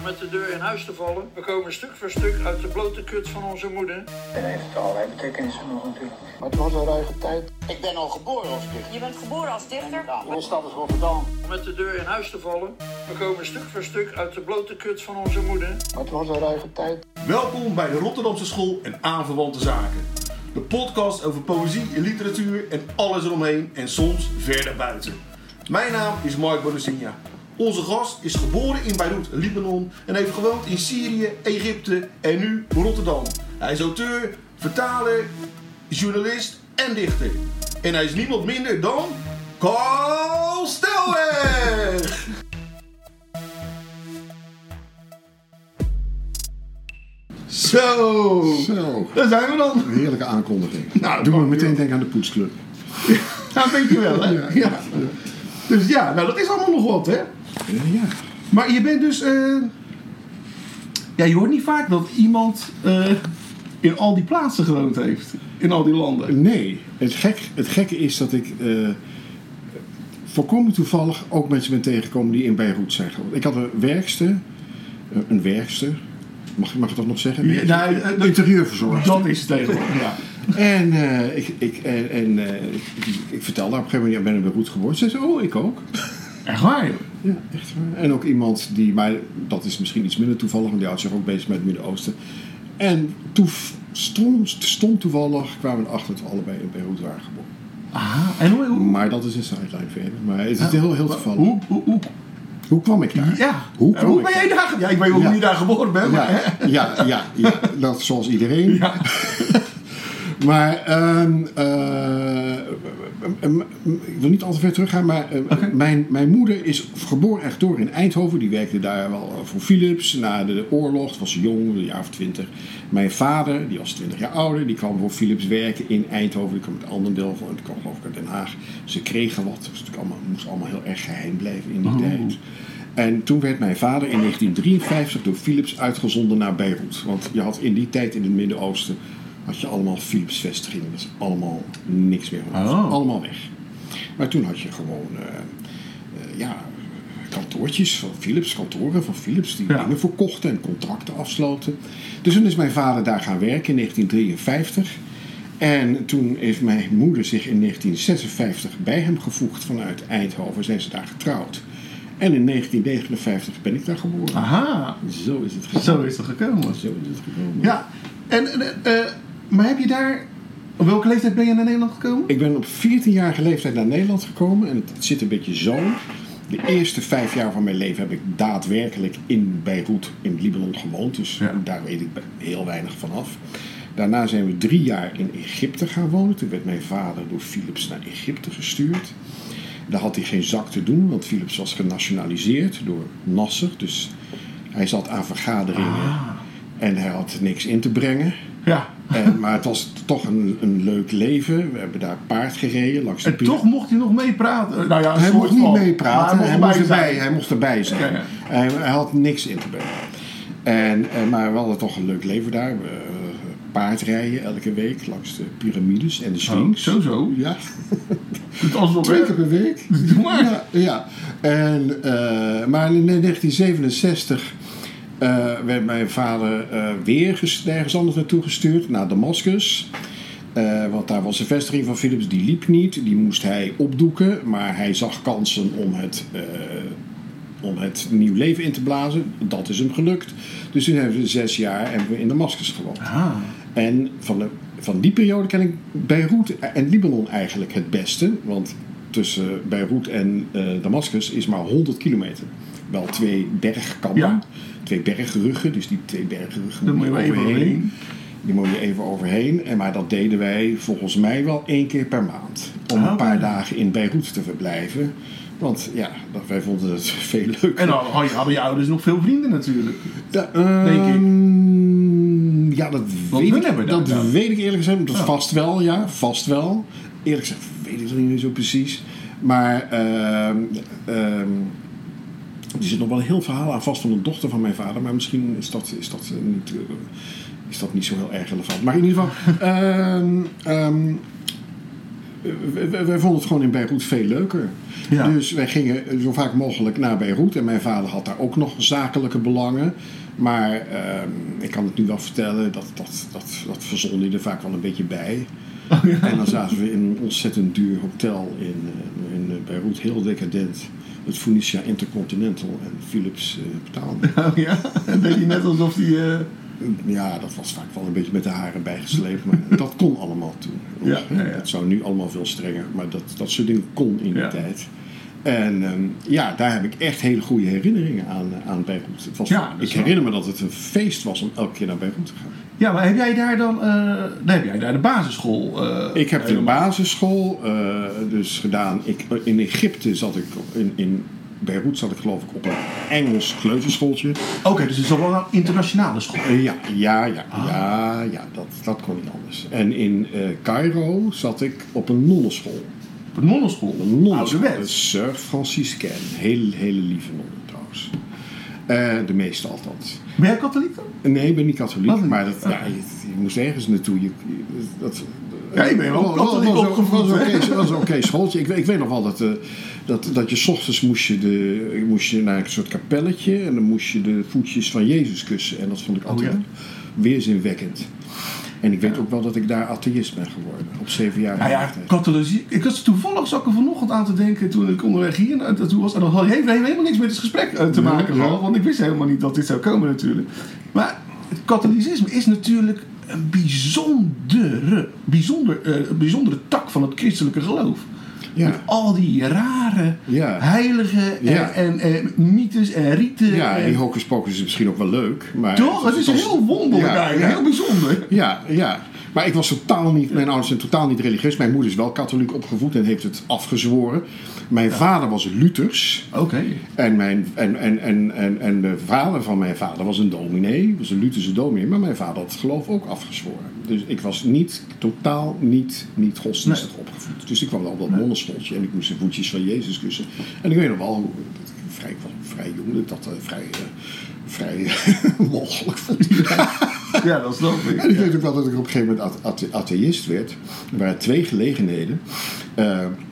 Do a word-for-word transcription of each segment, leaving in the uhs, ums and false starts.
om met de deur in huis te vallen. We komen stuk voor stuk uit de blote kut van onze moeder. En heeft het allerlei betekenissen nog natuurlijk. Maar het was een ruige tijd. Ik ben al geboren als dichter. Je bent geboren als dichter? Ja, mijn stad is Rotterdam. Om met de deur in huis te vallen. We komen stuk voor stuk uit de blote kut van onze moeder. Maar het was een ruige tijd. Welkom bij de Rotterdamse School en aanverwante zaken. De podcast over poëzie en literatuur en alles eromheen en soms verder buiten. Mijn naam is Mark Bonacinha. Onze gast is geboren in Beirut, Libanon en heeft gewoond in Syrië, Egypte en nu Rotterdam. Hij is auteur, vertaler, journalist en dichter. En hij is niemand minder dan Carl Stelweg! Zo, Zo. daar zijn we dan. Een heerlijke aankondiging. Nou, Doe me meteen denken aan de poetsclub. Ja, weet je wel, hè? Ja. Ja. Dus ja, nou dat is allemaal nog wat, hè? Ja. Maar je bent dus... Uh... Ja, je hoort niet vaak dat iemand uh, in al die plaatsen gewoond heeft. In al die landen. Nee, het, gek, het gekke is dat ik uh, volkomen toevallig ook mensen ben tegengekomen die in Beirut zijn gewoond. Ik had een werkster, uh, een werkster, mag, mag ik dat nog zeggen? Ja, nou, uh, een interieurverzorgster. Dat is het tegenwoordig, ja. En, uh, ik, ik, en, en uh, ik, ik vertelde haar op een gegeven moment, ik ben in Beirut geboren. Ze zei, oh, ik ook. Echt waar, joh? Ja, echt waar. En ook iemand die, maar dat is misschien iets minder toevallig, want die houdt zich ook bezig met het Midden-Oosten. En toen stond, stond toevallig, kwamen we erachter dat we allebei in Beirut waren geboren. Aha, en hoe? hoe? Maar dat is een sideline verder. Maar het is Ja, heel, heel toevallig. Hoe, hoe, hoe? Hoe kwam ik daar? Ja, Hoe, kwam hoe ik ben jij daar? daar? Ja, ik weet wel Ja. hoe je daar geboren bent. Maar, Ja, ja, ja, ja, dat zoals iedereen. ja. Maar um, uh, um, ik wil niet al te ver teruggaan, maar uh, Okay. mijn, mijn moeder is geboren echt door in Eindhoven. Die werkte daar wel voor Philips. Na de oorlog was ze jong, een jaar of twintig. Mijn vader, die was twintig jaar ouder, die kwam voor Philips werken in Eindhoven. Die kwam uit een ander deel van, die kwam geloof ik uit Den Haag. Ze kregen wat, dus het allemaal, moest allemaal heel erg geheim blijven in die Oh. tijd. En toen werd mijn vader in negentien drieënvijftig door Philips uitgezonden naar Beirut. Want je had in die tijd in het Midden-Oosten had je allemaal Philips vestigingen. Dat is allemaal niks meer van. Oh. Allemaal weg. Maar toen had je gewoon uh, uh, ja, kantoortjes van Philips, kantoren van Philips die Ja. dingen verkochten en contracten afsloten. Dus toen is mijn vader daar gaan werken in negentien drieënvijftig. En toen heeft mijn moeder zich in negentien zesenvijftig bij hem gevoegd vanuit Eindhoven. Zijn ze daar getrouwd. En in negentien negenenvijftig ben ik daar geboren. Aha, Zo is het gekomen. zo is het gekomen. Zo is het gekomen. Ja, en, uh, uh, maar heb je daar... Op welke leeftijd ben je naar Nederland gekomen? Ik ben op veertienjarige leeftijd naar Nederland gekomen. En het, het zit een beetje zo. De eerste vijf jaar van mijn leven heb ik daadwerkelijk in Beirut, in Libanon gewoond. Dus Ja. daar weet ik heel weinig vanaf. Daarna zijn we drie jaar in Egypte gaan wonen. Toen werd mijn vader door Philips naar Egypte gestuurd. Daar had hij geen zak te doen, want Philips was genationaliseerd door Nasser. Dus hij zat aan vergaderingen Ah. en hij had niks in te brengen. Ja. En, maar het was toch een, een leuk leven. We hebben daar paard gereden langs de En pir- toch mocht hij nog meepraten. Nou ja, een Hij soort mocht niet van. meepraten, Maar hij, mocht moest erbij erbij, zijn. hij mocht erbij zijn. Ja, ja. Hij, hij had niks in te brengen. En, en, maar we hadden toch een leuk leven daar. We, uh, paardrijden elke week langs de piramides en de Sphinx. Oh, zo zo. Ja, Het alsof twee keer per week. Doe maar. Ja, ja. En, uh, maar in negentien zevenenzestig uh, werd mijn vader uh, weer ges- nergens anders naartoe gestuurd, naar Damascus. Uh, want daar was een vestiging van Philips, die liep niet. Die moest hij opdoeken, maar hij zag kansen om het, uh, om het nieuw leven in te blazen. Dat is hem gelukt. Dus toen hebben we zes jaar hebben we in Damascus gewoond. Ah. En van, de, van die periode ken ik Beirut en Libanon eigenlijk het beste. Want tussen Beirut en uh, Damascus is maar honderd kilometer. Wel twee bergkammen, Ja. twee bergruggen. Dus die twee bergruggen Daar moet je moet je even overheen. overheen. Die moet je even overheen. En, maar dat deden wij volgens mij wel één keer per maand. Om Ah, een oké. paar dagen in Beirut te verblijven. Want ja, dat, wij vonden het veel leuker. En dan had je- hadden je ouders nog veel vrienden natuurlijk. Ja, uh, Denk ik. Ja, dat, Want weet hun ik, hebben dat dat gedaan. weet ik eerlijk gezegd. Dat Ja. Vast wel, ja. Vast wel. Eerlijk gezegd weet ik het niet meer zo precies. Maar ehm ehm er zit nog wel een heel verhaal aan vast van een dochter van mijn vader. Maar misschien is dat, is dat, uh, niet, uh, is dat niet zo heel erg relevant. Maar in ieder geval... ehm ehm wij, wij vonden het gewoon in Beirut veel leuker. Ja. Dus wij gingen zo vaak mogelijk naar Beirut. En mijn vader had daar ook nog zakelijke belangen. Maar uh, ik kan het nu wel vertellen, dat, dat, dat, dat verzon hij er vaak wel een beetje bij. Oh, ja. En dan zaten we in een ontzettend duur hotel in, uh, in Beirut, heel decadent. Het Phoenicia Intercontinental en Philips uh, betaalde. Oh ja, en deed hij net alsof hij... Uh... Ja, dat was vaak wel een beetje met de haren bijgesleept, maar dat kon allemaal toen. Ja, ja, ja. Dat zou nu allemaal veel strenger, maar dat, dat soort dingen kon in die ja. tijd. En um, ja, daar heb ik echt hele goede herinneringen aan, aan Beirut. Het was, ja, ik herinner me dat het een feest was om elke keer naar Beirut te gaan. Ja, maar heb jij daar dan, uh, dan heb jij daar de basisschool? Uh, ik heb de basisschool uh, dus gedaan. Ik, in Egypte zat ik, in, in Beirut zat ik geloof ik op een Engels kleuterschooltje. Oké, okay, dus het is wel een internationale school? Uh, ja, ja, ja, ah. ja, ja dat, dat kon niet anders. En in uh, Cairo zat ik op een nonnenschool. Op een nonnenschool? Een nonnenschool. Een Sœur Franciscaine. Hele, hele lieve nonnen trouwens. Uh, de meeste althans. Ben jij katholiek dan? Nee, ik ben niet katholiek. Wat? Maar dat, okay. ja, je, je moest ergens naartoe. Je, dat, ja, ik ben wel katholiek opgevoed. Dat was een oké schooltje. Ik, ik weet nog wel dat, uh, dat, dat je 's ochtends moest je, de, moest je naar een soort kapelletje. En dan moest je de voetjes van Jezus kussen. En dat vond ik altijd oh, ja? weerzinwekkend. En ik weet ja. ook wel dat ik daar atheïst ben geworden. Op zeven jaar. Nou ja, katholiek. Ik was toevallig zat ik er vanochtend aan te denken toen ik onderweg hier naartoe was. En dan had je helemaal niks met het gesprek te maken gehad. Ja. Want ik wist helemaal niet dat dit zou komen natuurlijk. Maar het katholicisme is natuurlijk een bijzondere, bijzonder, uh, bijzondere tak van het christelijke geloof. Ja. Met al die rare ja. heiligen en, ja. en, en mythes en rieten. Ja, en die en... hocus pocus is misschien ook wel leuk. Maar toch? Het is was... heel wonderlijk ja, eigenlijk. Ja. Heel bijzonder. Ja, ja. Maar ik was totaal niet, mijn ouders zijn totaal niet religieus. Mijn moeder is wel katholiek opgevoed en heeft het afgezworen. Mijn ja. vader was Luthers. Oké. Okay. En, mijn, en, en, en, en, en de vader van mijn vader was een dominee. Was een Lutherse dominee. Maar mijn vader had het geloof ook afgezworen. Dus ik was niet, totaal niet, niet godsdienstig nee. opgevoed. Dus ik kwam dan op dat nee. nonnenschooltje en ik moest de voetjes van Jezus kussen. En ik weet nog wel, vrij, ik was vrij jong, dat dat uh, vrij... Uh, vrij mogelijk vond. Ja, dat snap ik. En ik weet ook wel dat ik op een gegeven moment athe- atheïst werd. Er waren twee gelegenheden. Uh,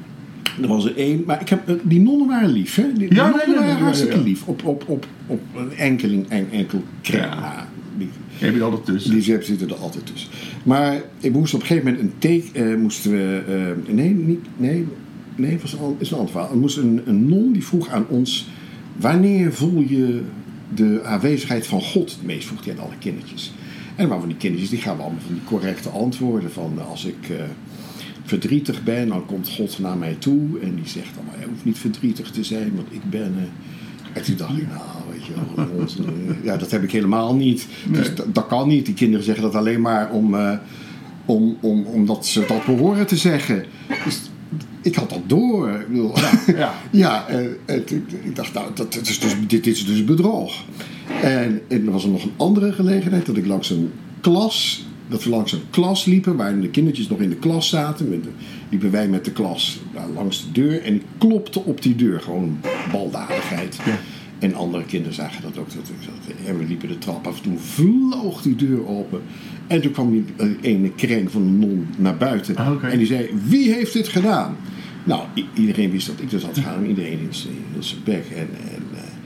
er was er één, maar ik heb, uh, die nonnen waren lief, hè? Die, ja, die nee, nonnen nee, waren nee, hartstikke nee, ja. lief. Op, op, op, op een enkeling, en, enkel kring. Ja. Die, heb je er altijd tussen? Die zitten er altijd tussen. Maar ik moest op een gegeven moment een teken, uh, moesten we, uh, nee, niet, nee, nee, het was een, is een ander verhaal. Er moest een, een non die vroeg aan ons, wanneer voel je de aanwezigheid van God het meest? Vroeg hij aan alle kindertjes. En dan waren van die kindertjes, die gaven allemaal van die correcte antwoorden. Van als ik uh, verdrietig ben, dan komt God naar mij toe. En die zegt dan, je hoeft niet verdrietig te zijn, want ik ben... Uh... En toen dacht ik, nou, weet je wel, ons, uh, ja, dat heb ik helemaal niet. Nee. Dus dat, dat kan niet. Die kinderen zeggen dat alleen maar om, uh, om, om, omdat ze dat behoren te zeggen. Dus ik had dat door. Ik bedoel, ja, ja. ja en, en, ik dacht, nou, dat, dat is dus, dit, dit is dus bedrog. En, en er was er nog een andere gelegenheid dat ik langs een klas, dat we langs een klas liepen, waarin de kindertjes nog in de klas zaten. Met de, liepen wij met de klas nou, langs de deur en ik klopte op die deur. Gewoon baldadigheid. Ja. En andere kinderen zagen dat ook. Dat ik zat, en we liepen de trap af. Toen vloog die deur open. En toen kwam die uh, ene kreng van de non naar buiten. Ah, okay. En die zei, wie heeft dit gedaan? Nou, i- iedereen wist dat ik dat had gedaan. Iedereen in zijn bek. En, en,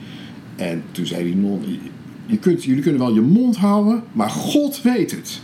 uh, en toen zei die non, je kunt, jullie kunnen wel je mond houden, maar God weet het.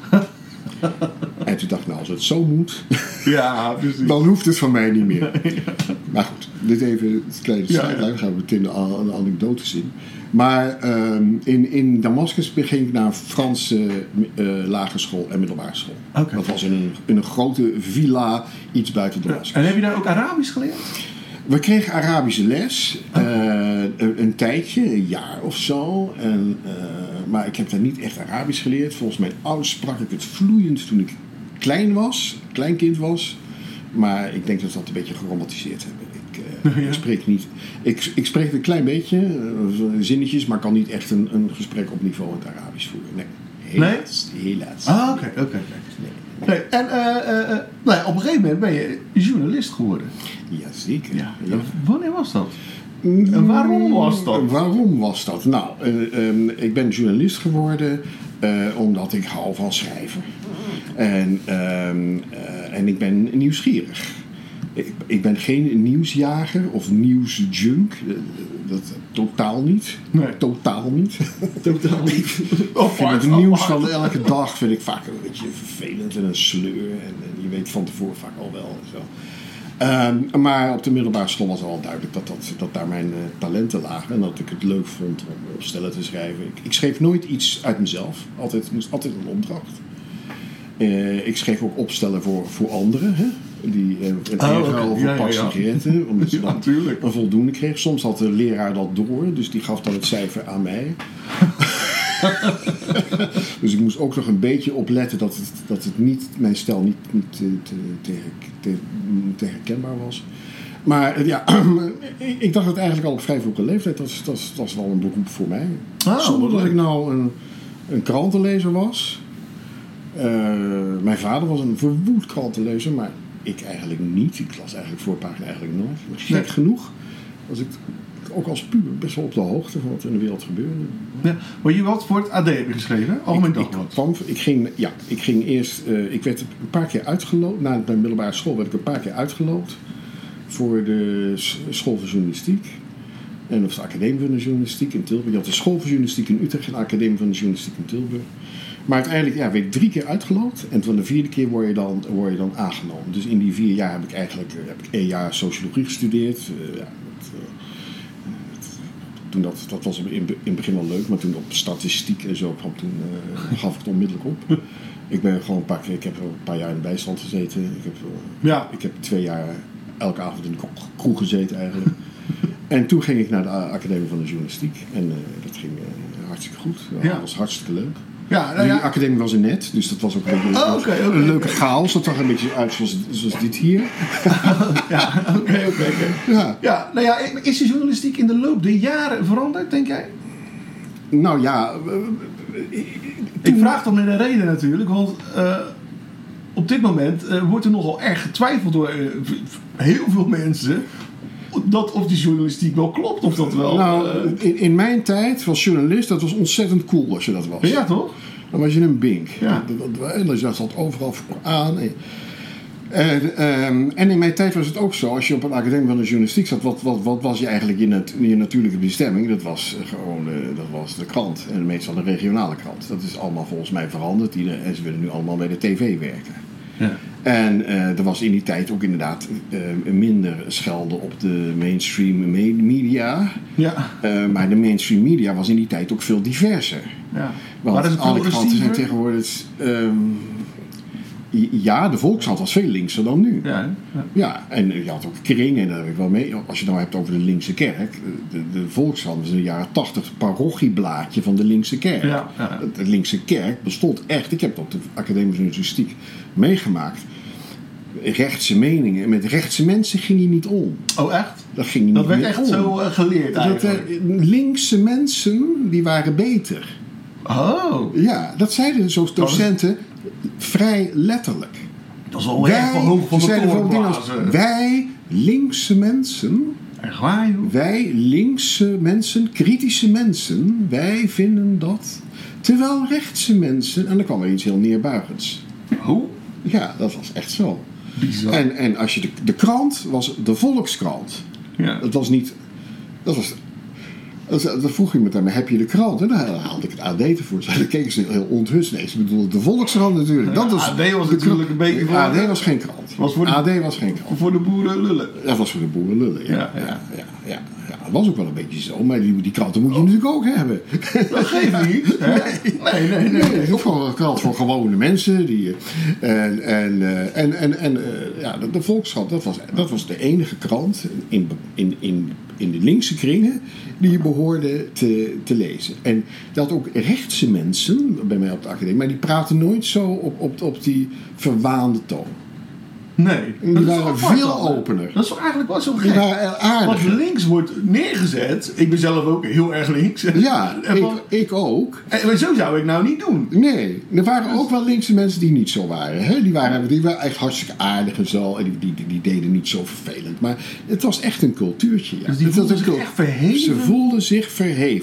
En toen dacht ik, nou, als het zo moet, ja, dan hoeft het van mij niet meer. Maar goed, dit even het kleine ja, sideline. Dan gaan we meteen de, de anekdotes in. Maar um, in, in Damascus ging ik naar een Franse uh, lagere school en middelbare school. Okay. Dat was in een, in een grote villa, iets buiten Damascus. En heb je daar ook Arabisch geleerd? We kregen Arabische les, uh, een, een tijdje, een jaar of zo. En, uh, maar ik heb daar niet echt Arabisch geleerd. Volgens mijn ouders sprak ik het vloeiend toen ik klein was, kleinkind was. Maar ik denk dat ze dat een beetje geromantiseerd hebben. Ik, uh, ja. ik spreek niet. Ik, ik spreek een klein beetje, uh, zinnetjes, maar kan niet echt een, een gesprek op niveau in het Arabisch voeren. Nee, helaas. Nee? Helaas. Ah, oké, oké. Nee. En uh, uh, nou, op een gegeven moment ben je journalist geworden. Jazeker. Ja. Ja. Wanneer was dat? En waarom was dat? Waarom was dat? Nou, uh, um, ik ben journalist geworden uh, omdat ik hou van schrijven. En, uh, uh, en ik ben nieuwsgierig. Ik, ik ben geen nieuwsjager of nieuwsjunk. Dat totaal niet. Nee. Totaal niet. Totaal niet. Ik vind het nieuws van elke dag vind ik vaak een beetje vervelend en een sleur. En, en je weet van tevoren vaak al wel. En zo. Um, maar op de middelbare school was al duidelijk dat, dat, dat daar mijn uh, talenten lagen. En dat ik het leuk vond om opstellen te schrijven. Ik, ik schreef nooit iets uit mezelf. Altijd, het moest altijd een opdracht. Uh, ik schreef ook opstellen voor, voor anderen. Hè? Die uh, een oh, okay. okay. over ja, pak ja, ja. sigaretten. Omdat ze ja, dan een voldoende kreeg. Soms had de leraar dat door. Dus die gaf dan het cijfer aan mij. Dus ik moest ook nog een beetje opletten dat het, dat het niet, mijn stijl niet, niet te, te, te, te, te herkenbaar was. Maar ja, ik dacht het eigenlijk al op vrij vroege leeftijd. Dat is, dat is, dat is wel een beroep voor mij. Ah, Zonder dat ik nou een, een krantenlezer was. Uh, mijn vader was een verwoed krantenlezer, maar ik eigenlijk niet. Ik las eigenlijk voorpagina eigenlijk nooit. Maar gek nee. genoeg was ik ook als puber best wel op de hoogte van wat er in de wereld gebeurde. Ja, maar je had voor het A D heb je geschreven? Algemeen Dagblad. Ik, ik, ging, ja, ik ging eerst... Uh, ik werd een paar keer uitgeloot. Na de middelbare school werd ik een paar keer uitgeloot. Voor de school van journalistiek. En of de academie van de journalistiek in Tilburg. Je had de school van journalistiek in Utrecht en de academie van de journalistiek in Tilburg. Maar uiteindelijk ja, werd ik drie keer uitgeloot. En van de vierde keer word je dan, word je dan aangenomen. Dus in die vier jaar heb ik eigenlijk heb ik één jaar sociologie gestudeerd. Uh, ja, het, uh, het, toen dat, dat was in, in het begin wel leuk. Maar toen op statistiek en zo kwam, toen uh, gaf ik het onmiddellijk op. Ik ben gewoon een paar keer, ik heb een paar jaar in de bijstand gezeten. Ik heb, uh, ja. ik heb twee jaar elke avond in de kroeg gezeten eigenlijk. En toen ging ik naar de academie van de journalistiek. En uh, dat ging uh, hartstikke goed. Dat ja. was hartstikke leuk. Ja, nou ja. Die academie was in net, dus dat was ook een, beetje, oh, okay, okay, een leuke okay. chaos. Dat zag er een beetje uit zoals, zoals dit hier. Ja, oké, okay, oké. Okay, okay. ja. ja, nou ja, is de journalistiek in de loop der jaren veranderd, denk jij? Nou ja... Uh, uh, ik vraag dan met een reden natuurlijk, want uh, op dit moment uh, wordt er nogal erg getwijfeld door uh, heel veel mensen... dat of die journalistiek wel klopt, of dat wel... Nou, uh... in, in mijn tijd was journalist, dat was ontzettend cool als je dat was. Ja, toch? Dan was je een bink. Ja. Dat, dat zat overal aan. En, um, en in mijn tijd was het ook zo, als je op een academie van de journalistiek zat, wat, wat, wat was je eigenlijk je, nat, je natuurlijke bestemming? Dat was gewoon de, dat was de krant. En meestal de regionale krant. Dat is allemaal volgens mij veranderd. En ze willen nu allemaal bij de tv werken. Ja. En uh, er was in die tijd ook inderdaad uh, minder schelden op de mainstream media. Ja. Uh, maar de mainstream media was in die tijd ook veel diverser. Ja. Want maar dat is alle kranten zijn tegenwoordig... Um, ja, de Volkskrant was veel linkser dan nu. Ja, ja. ja, en je had ook Kring en daar heb ik wel mee. Als je het nou hebt over de linkse kerk. De, de Volkskrant was in de jaren tachtig het parochieblaadje van de linkse kerk. Ja, ja. De linkse kerk bestond echt. Ik heb dat op de Academie van Journalistiek meegemaakt. Rechtse meningen. Met rechtse mensen ging je niet om. Oh, echt? Dat ging je dat niet werd echt om. zo uh, geleerd eigenlijk. Dat, uh, linkse mensen, die waren beter. Oh. Ja, dat zeiden zo docenten vrij letterlijk. Dat is wel wij, erg hoog van de toren. Wij, linkse mensen... Echt waar, joh? Wij, linkse mensen, kritische mensen... wij vinden dat... terwijl rechtse mensen... en dan kwam er iets heel neerbuigends. Hoe? Ja, dat was echt zo. Bizar. En, en als je de, de krant was de Volkskrant. Ja. Dat was niet... Dat was... Dan vroeg iemand aan me, heb je de krant? En dan haalde ik het A D tevoor. Dan keken ze heel onthust. Nee, ze bedoelde de Volkskrant natuurlijk. Dat was A D was natuurlijk een beetje... Voor A D was geen krant. Was voor de, A D was geen krant. Voor de boeren lullen. Dat was voor de boeren lullen, ja. Ja, ja. ja, ja, ja, ja. Dat was ook wel een beetje zo. Maar die, die kranten moet je oh. natuurlijk ook hebben. Dat geeft niet. Hè? Nee, nee, nee. nee. nee. Ook wel een krant voor gewone mensen. Die, en en, en, en, en ja, de, de Volkskrant, dat was, dat was de enige krant in, in, in, in de linkse kringen die je behoorde te, te lezen. En dat ook rechtse mensen, bij mij op de academie, maar die praten nooit zo op, op, op die verwaande toon. Nee. Die waren veel al, opener. Dat is toch eigenlijk wel zo gek. Die waren aardig. Want links wordt neergezet. Ik ben zelf ook heel erg links. Ja, ik, ik ook. En zo zou ik nou niet doen. Nee, er waren ook wel linkse mensen die niet zo waren. Hè? Die, waren die waren echt hartstikke aardig en zo. En die, die, die, die deden niet zo vervelend. Maar het was echt een cultuurtje. Ja. Dus die het voelden zich cult... echt verheven? Ze voelden zich verheven.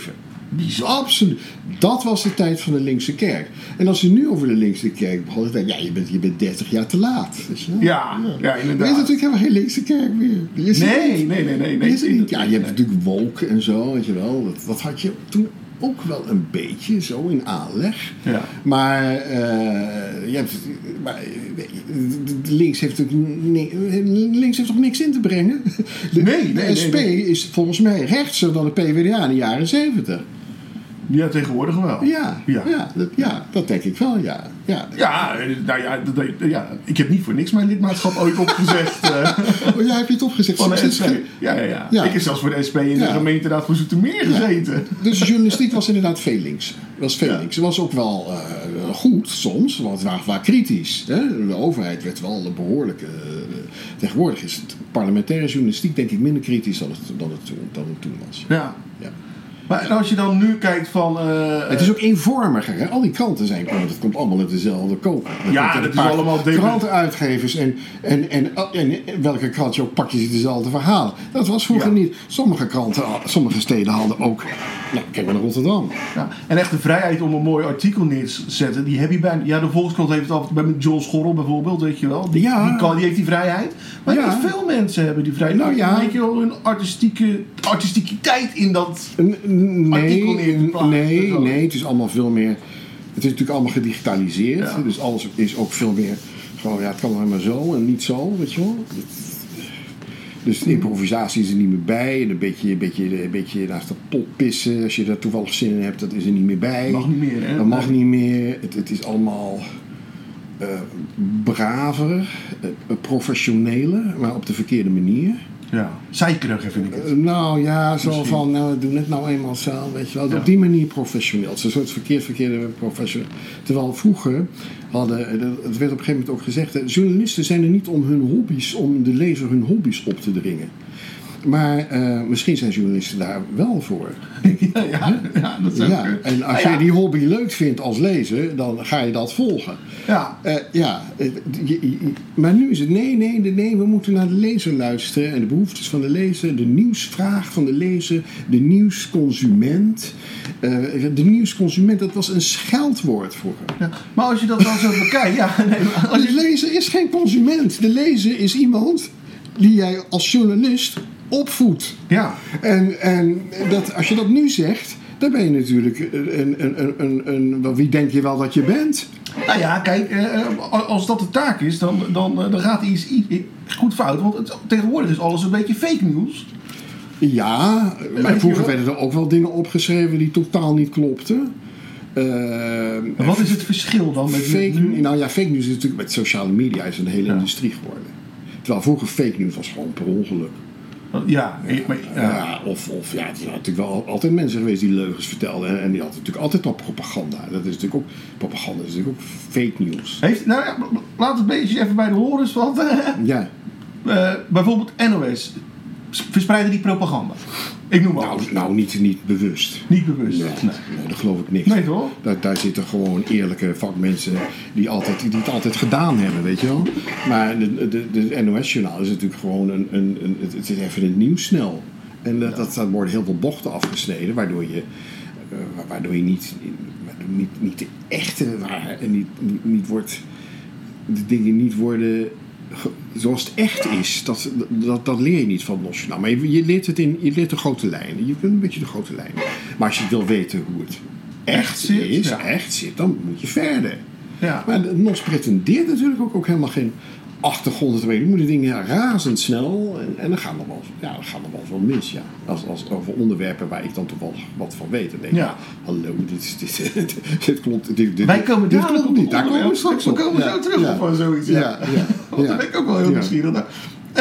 Bizar. Absoluut. Dat was de tijd van de linkse kerk. En als je nu over de linkse kerk begon, dan ja, je bent, je bent dertig jaar te laat. Weet je wel? Ja, ja, Er inderdaad. is natuurlijk helemaal geen linkse kerk meer. Er is Nee, niet. nee, nee, nee. Er nee, is er niet. Ja, je hebt nee. natuurlijk woke en zo, weet je wel. Dat, dat had je toen ook wel een beetje zo in aanleg. Ja. Maar, uh, je hebt, maar de- de links heeft natuurlijk ni- links heeft toch niks in te brengen? De, Nee, nee, de nee, S P nee. is volgens mij rechtser dan de P v d A in de jaren zeventig. Ja, tegenwoordig wel. Ja, Ja. ja. dat, ja, dat denk ik wel, ja. ja. Ja, nou ja, dat- dat- ja, ik heb niet voor niks mijn lidmaatschap ooit opgezegd. eh, Oh, jij hebt je het opgezet. van de Sinds- S P. Ja, ja, ja, Ja. Ik heb zelfs voor de S P in de Ja. gemeenteraad van Zoetermeer gezeten. Dus de journalistiek was inderdaad veel links. Was veel Ja. links. Het was ook wel uh, goed soms, want het waren vaak kritisch. Hè? De overheid werd wel een behoorlijke... Uh, tegenwoordig is het parlementaire journalistiek denk ik minder kritisch dan het, dan het, toen, dan het toen was. Ja. Ja. Maar als je dan nu kijkt van... eh, Het is ook eenvormiger. Hè? Al die kranten zijn, want het komt allemaal uit dezelfde koker. Er Ja, komt een dat is paar allemaal delen- krantenuitgevers en, en, en, en, en welke krant je ook pak, je ziet dezelfde verhalen. Dat was vroeger Ja. niet. Sommige kranten, sommige steden hadden ook... Nou, kijk maar naar Rotterdam. Ja, en echt de vrijheid om een mooi artikel neer te zetten, die heb je bij... Ja, de Volkskrant heeft het altijd bij met John Schorrel bijvoorbeeld, weet je wel. Die, Ja. die, kan, die heeft die vrijheid. Maar Ja. niet veel mensen hebben die vrijheid. Nou ja. Weet je wel, een artistieke, artistiekiteit in dat... N- n- Artikel Nee, neer te plaatsen, nee, zo. nee, het is allemaal veel meer... Het is natuurlijk allemaal gedigitaliseerd. Ja. Dus alles is ook veel meer... Gewoon, ja, het kan alleen maar zo en niet zo, weet je wel. Dus de improvisatie is er niet meer bij. En een beetje, een beetje, een beetje naast de pot pissen. Als je daar toevallig zin in hebt, dat is er niet meer bij. Mag niet meer, hè? Dat mag niet meer. Het, het is allemaal eh, braver, eh, professioneler, maar op de verkeerde manier. Ja, zeikerig vind ik het. Uh, nou ja, zo Misschien. van, nou, we doen het nou eenmaal zo, weet je wel. Ja. Op die manier professioneel. Het is een soort verkeerd verkeerde professioneel. Terwijl vroeger hadden, het werd op een gegeven moment ook gezegd, hè, journalisten zijn er niet om hun hobby's, om de lezer hun hobby's op te dringen. Maar uh, misschien zijn journalisten daar wel voor. ja, ja, ja, dat is ook... Ja, en als Nou je die hobby leuk vindt als lezer, dan ga je dat volgen. Ja, Uh, ja, uh, je- je- maar nu is het nee, nee, nee, nee, we moeten naar de lezer luisteren en de behoeftes van de lezer, de nieuwsvraag van de lezer, de nieuwsconsument. Uh, de nieuwsconsument, dat was een scheldwoord vroeger. ja. Maar als je dat dan zo bekijkt... Ja, nee, maar als De je... lezer is geen consument. De lezer is iemand die jij als journalist opvoedt. Ja, En, en dat, als je dat nu zegt, dan ben je natuurlijk een, een, een, een, een, wie denk je wel dat je bent? nou ja, kijk, eh, als dat de taak is, dan, dan, eh, dan gaat iets, iets goed fout. Want het, tegenwoordig is alles een beetje fake nieuws. Ja, Weet maar je vroeger wel? werden er ook wel dingen opgeschreven die totaal niet klopten. Uh, Maar wat is het verschil dan met fake, nu? nou ja, fake news is natuurlijk met sociale media is een hele Ja. industrie geworden. Terwijl vroeger fake news was gewoon per ongeluk. Ja, maar, ja. Ja, of, of ja, er zijn natuurlijk wel altijd mensen geweest die leugens vertelden. En, en die hadden natuurlijk altijd wel propaganda. Dat is natuurlijk ook, propaganda is natuurlijk ook fake news. Heeft, nou ja, laat het een beetje even bij de horens. Want Ja, uh, bijvoorbeeld N O S verspreiden die propaganda. Ik noem maar nou, wat. nou niet, niet bewust. Niet bewust. Nee, Nee. nee, daar geloof ik niks. Nee, toch? Daar, daar zitten gewoon eerlijke vakmensen die, altijd, die het altijd gedaan hebben, weet je wel. Maar de, de, de N O S-journaal is natuurlijk gewoon een, een, een, het is even het nieuws snel. En dat, dat, daar worden heel veel bochten afgesneden, waardoor je, uh, waardoor je niet, waardoor niet, niet de echte waarheid en niet, niet, niet wordt, de dingen niet worden ge- zoals het echt is. Dat, dat, dat leer je niet van het Nationaal. Maar je, je leert het in, je leert de grote lijnen. Je kunt een beetje de grote lijnen. Maar als je wil weten hoe het echt, Echt zit, is, ja. echt zit, dan moet je verder. Ja. Maar de N O S pretendeert natuurlijk ook, ook helemaal geen achtergronden te weten. Je moet de dingen razendsnel en, en dan gaan er wel, ja, dan gaan er wel eens wel mis. Ja. Als, als over onderwerpen waar ik dan toevallig wat van weet. Dan denk ik, Ja. ja. hallo, dit, is, dit, dit, dit klopt. Dit, dit, Wij komen dit dadelijk klopt op niet. Daar het komen we onderwerp. straks We op. komen Ja, zo terug ja. op van zoiets. Ja. Ja, ja, Want ja. daar ben ik ook wel heel Ja. nieuwsgierig naar. Uh,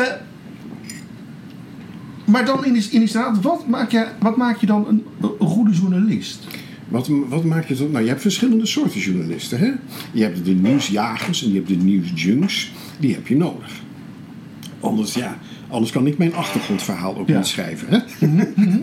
maar dan in die, in die straat, wat maak je, wat maak je dan een, een goede journalist? Wat, wat maak je tot? Nou, je hebt verschillende soorten journalisten. Hè? Je hebt de nieuwsjagers en je hebt de nieuwsjunks. Die heb je nodig. Anders, ja, anders kan ik mijn achtergrondverhaal ook Ja. niet schrijven. Hè?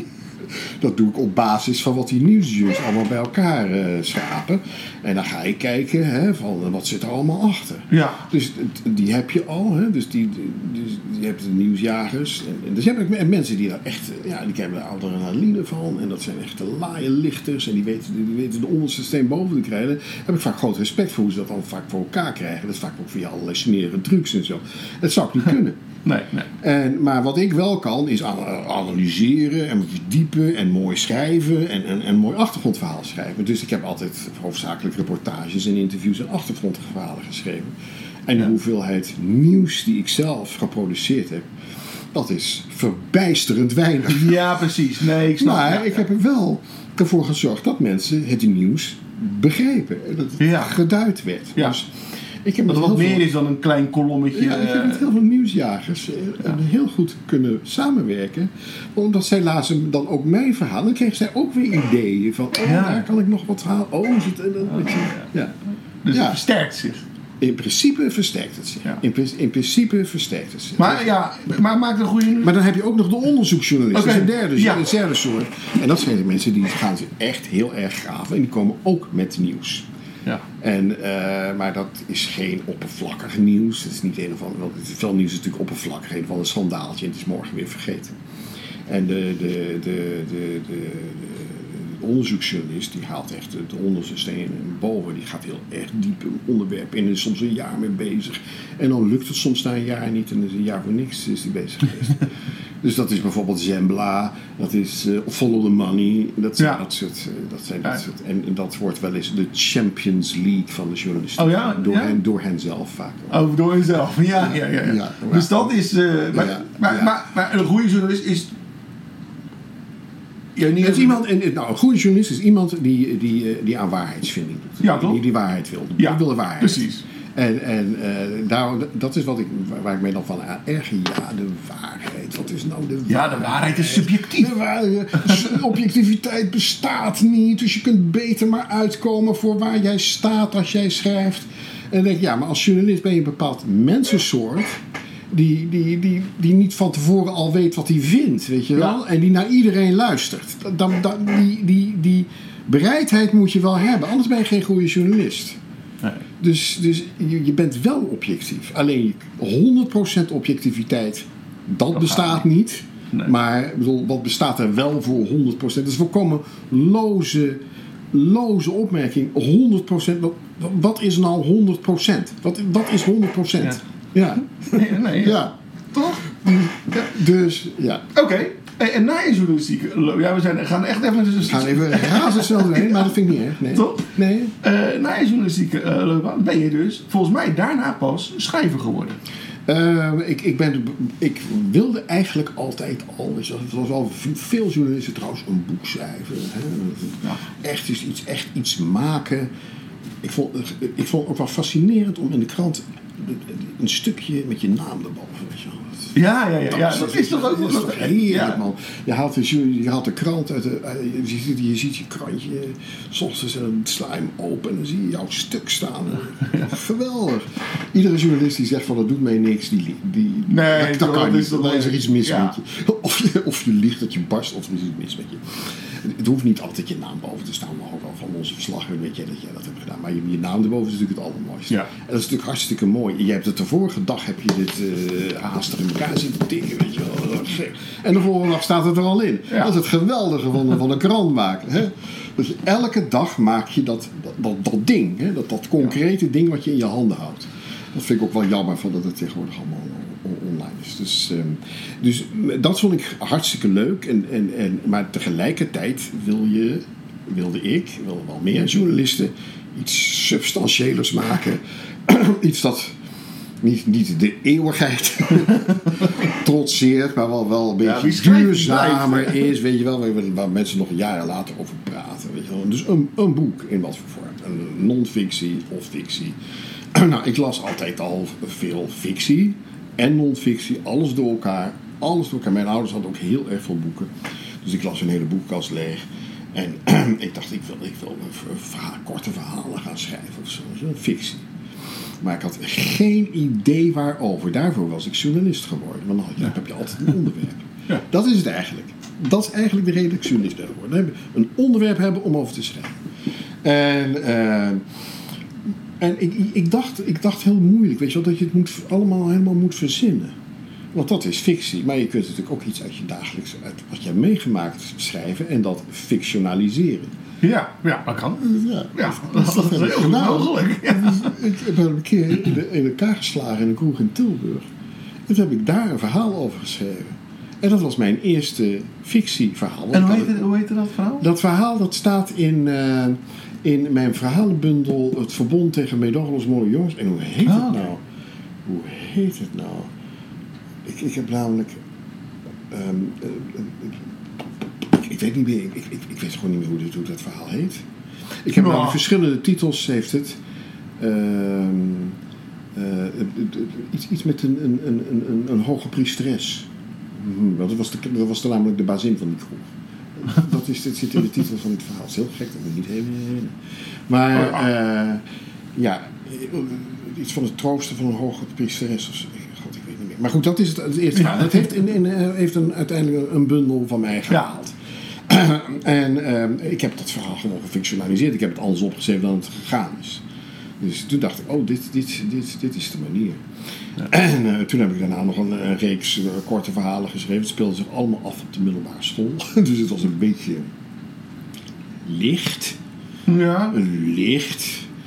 dat doe ik op basis van wat die nieuwsjuries allemaal bij elkaar uh, schrapen. En dan ga ik kijken hè, van wat zit er allemaal achter. Ja. Dus die heb je al. Hè? Dus die, die, die hebt de nieuwsjagers. En, en dus heb ik mensen die daar echt, ja, die hebben er adrenaline van. En dat zijn echt de laaienlichters. En die weten, die weten de onderste steen boven te krijgen. Daar heb ik vaak groot respect voor hoe ze dat dan vaak voor elkaar krijgen. Dat is vaak ook via allerlei smerige trucs en zo. Dat zou ik niet kunnen. Nee, nee. En, maar wat ik wel kan, is analyseren en verdiepen en mooi schrijven en, en, en mooi achtergrondverhaal schrijven. Dus ik heb altijd hoofdzakelijk reportages en interviews en achtergrondverhalen geschreven. En de ja. hoeveelheid nieuws die ik zelf geproduceerd heb, dat is verbijsterend weinig. Ja, precies. Nee, ik snap maar ja, ik ja. heb er wel ervoor gezorgd dat mensen het nieuws begrepen. Dat het ja. geduid werd. Ja. Dus ik heb dat het wat veel, meer is dan een klein kolommetje. Ja, ik heb met heel veel nieuwsjagers ja. heel goed kunnen samenwerken. Omdat zij lazen dan ook mijn verhaal. Dan kregen zij ook weer ideeën van, oh, ja. daar kan ik nog wat halen. Oh, is het... En dan, oh, ja. Ja. Dus ja. het versterkt zich. In principe versterkt het zich. Ja. In, in principe versterkt het zich. Maar ja, maar maakt een goede... Maar dan heb je ook nog de onderzoeksjournalisten. Okay. Dat is een derde, ja. een derde soort. En dat zijn de mensen die gaan zich echt heel erg graven. En die komen ook met nieuws. Ja. En, uh, maar dat is geen oppervlakkig nieuws. Het is niet een of ander. Veel nieuws is natuurlijk oppervlakkig. Een van een schandaaltje en het is morgen weer vergeten. En de, de, de, de, de, de onderzoeksjournalist die haalt echt de onderste steen boven. Die gaat heel erg diep een onderwerp in en is soms een jaar mee bezig. En dan lukt het soms na een jaar niet en dan is een jaar voor niks is die bezig geweest. Dus dat is bijvoorbeeld Zembla, dat is uh, Follow the Money, dat zijn ja. dat soort, uh, dat zijn dat ja. soort. En dat wordt wel eens de Champions League van de journalistiek. Oh ja? Door, ja? hen, door hen zelf vaak. Oh, door hen zelf, ja. ja, ja, ja. ja dus dat is... Uh, maar, ja, maar, ja. maar, maar een goede journalist is... Ja, niet het is iemand, en, nou, een goede journalist is iemand die, die, die aan waarheidsvinding doet. Ja, die, die waarheid wil. Ja, die wil de waarheid. Precies. En, en uh, daar, dat is wat ik, waar ik mij dan van erger. Ja, de waarheid. Wat is nou de waarheid? Ja, de waarheid is subjectief. De waarheid, objectiviteit bestaat niet. Dus je kunt beter maar uitkomen voor waar jij staat als jij schrijft. En dan denk ik, ja, maar als journalist ben je een bepaald mensensoort. Die, die, die, die niet van tevoren al weet wat hij vindt, weet je wel? Ja. En die naar iedereen luistert. Dan, dan, die, die, die bereidheid moet je wel hebben. Anders ben je geen goede journalist. Nee. Dus, dus je, je bent wel objectief. Alleen honderd procent objectiviteit, dat, dat bestaat niet. Nee. Maar bedoel, wat bestaat er wel voor honderd procent? Dat is volkomen loze, loze opmerking. honderd procent. Wat, wat is nou honderd procent? Wat, wat is honderd procent? Ja. Ja. Nee, nee, ja. Toch? Ja. Dus, ja. Oké. Okay. En na je journalistiek... Ja, we zijn, gaan echt even... We gaan even razendsnel doorheen, maar dat vind ik niet erg. Nee. Toch? Nee. Uh, na je journalistieke uh, loopbaan ben je dus volgens mij daarna pas schrijver geworden. Uh, ik, ik, ben, ik wilde eigenlijk altijd al... Het was al veel journalisten trouwens een boek schrijven. Hè. Ja. Echt, iets, echt iets maken. Ik vond, ik vond het ook wel fascinerend om in de krant... een stukje met je naam erboven, weet je wel. Ja, ja, ja. Dat, ja, dat, dat is toch ook... Dat is toch heerlijk, ja. Man. Je haalt, de, je haalt de krant uit de... Je ziet, je ziet je krantje... 's ochtends en dan sla je hem open en dan zie je jouw stuk staan. Ja. Geweldig. Iedere journalist die zegt van dat doet mij niks, die... die nee, dat, dat kan niet. Dan is er iets mis ja. met je. Of, je. of je liegt dat je barst, of er is iets mis met je. Het hoeft niet altijd je naam boven te staan, maar ook al van onze verslag weet je dat jij dat hebt gedaan. Maar je, je naam erboven is natuurlijk het allermooiste. Ja. En dat is natuurlijk hartstikke mooi. Je hebt het de vorige dag heb je dit uh, haastig in elkaar zitten tikken, weet je wel. En de volgende dag staat het er al in. Ja. Dat is het geweldige van, van een krant maken. Hè? Dus elke dag maak je dat, dat, dat, dat ding, hè? Dat, dat concrete ding wat je in je handen houdt. Dat vind ik ook wel jammer van dat het tegenwoordig allemaal online is. Dus, um, dus dat vond ik hartstikke leuk. En, en, en, maar tegelijkertijd wil je, wilde ik, wilde wel meer journalisten iets substantieelers maken. Iets dat niet, niet de eeuwigheid trotseert, maar wel, wel een beetje ja, duurzamer is. Weet je wel, waar, waar mensen nog jaren later over praten. Weet je wel. Dus een, een boek in wat voor vorm. Een non-fictie of fictie. Nou, ik las altijd al veel fictie en non-fictie, alles door elkaar, alles door elkaar. Mijn ouders hadden ook heel erg veel boeken, dus ik las een hele boekenkast leeg. En ik dacht, ik wil, ik wil verhaal, korte verhalen gaan schrijven of zo, een fictie. Maar ik had geen idee waarover. Daarvoor was ik journalist geworden, want dan ja. heb je altijd een onderwerp. Ja. Dat is het eigenlijk. dat is eigenlijk de reden dat ik journalist ben geworden. Een onderwerp hebben om over te schrijven. En, uh, en ik, ik, dacht, ik dacht heel moeilijk, weet je wel, dat je het moet, allemaal helemaal moet verzinnen. Want dat is fictie. Maar je kunt natuurlijk ook iets uit je dagelijks, uit wat je hebt meegemaakt, schrijven en dat fictionaliseren. Ja, ja, dat kan. Ja, Ja, dat, dat, dat is heel goed mogelijk. Ja. Ik heb een keer in, de, in elkaar geslagen in een kroeg in Tilburg. En toen heb ik daar een verhaal over geschreven. En dat was mijn eerste fictieverhaal. En hoe heette, hoe heette dat verhaal? Dat verhaal dat staat in, uh, in mijn verhalenbundel Het Verbond tegen meedogenloos jongens. En hoe heet oh, het okay. nou? Hoe heet het nou? Ik, ik heb namelijk... Um, uh, uh, ik, ik weet niet meer... Ik, ik, ik weet gewoon niet meer hoe, dit, hoe dat verhaal heet. Ik heb nou. namelijk verschillende titels, heeft het. Uh, uh, iets, iets met een, een, een, een, een hoge priesteres. Hmm, dat, was de, dat was de, namelijk de bazin van die groep. Dat, is, dat zit in de titel van het verhaal. Het is heel gek dat ik me niet helemaal herinner. Maar uh, ja, iets van het troosten van een hoge priesteres. Of zo. God, ik weet niet meer. Maar goed, dat is het, het eerste verhaal. Dat heeft, in, in, heeft een, uiteindelijk een bundel van mij gehaald. Ja. En uh, ik heb dat verhaal gewoon gefictionaliseerd. Ik heb het anders opgeschreven dan het gegaan is. Dus toen dacht ik, oh, dit, dit, dit, dit is de manier. Ja. En uh, toen heb ik daarna nog een, een reeks uh, korte verhalen geschreven. Het speelde zich allemaal af op de middelbare school. Dus het was een beetje licht. Ja. Licht.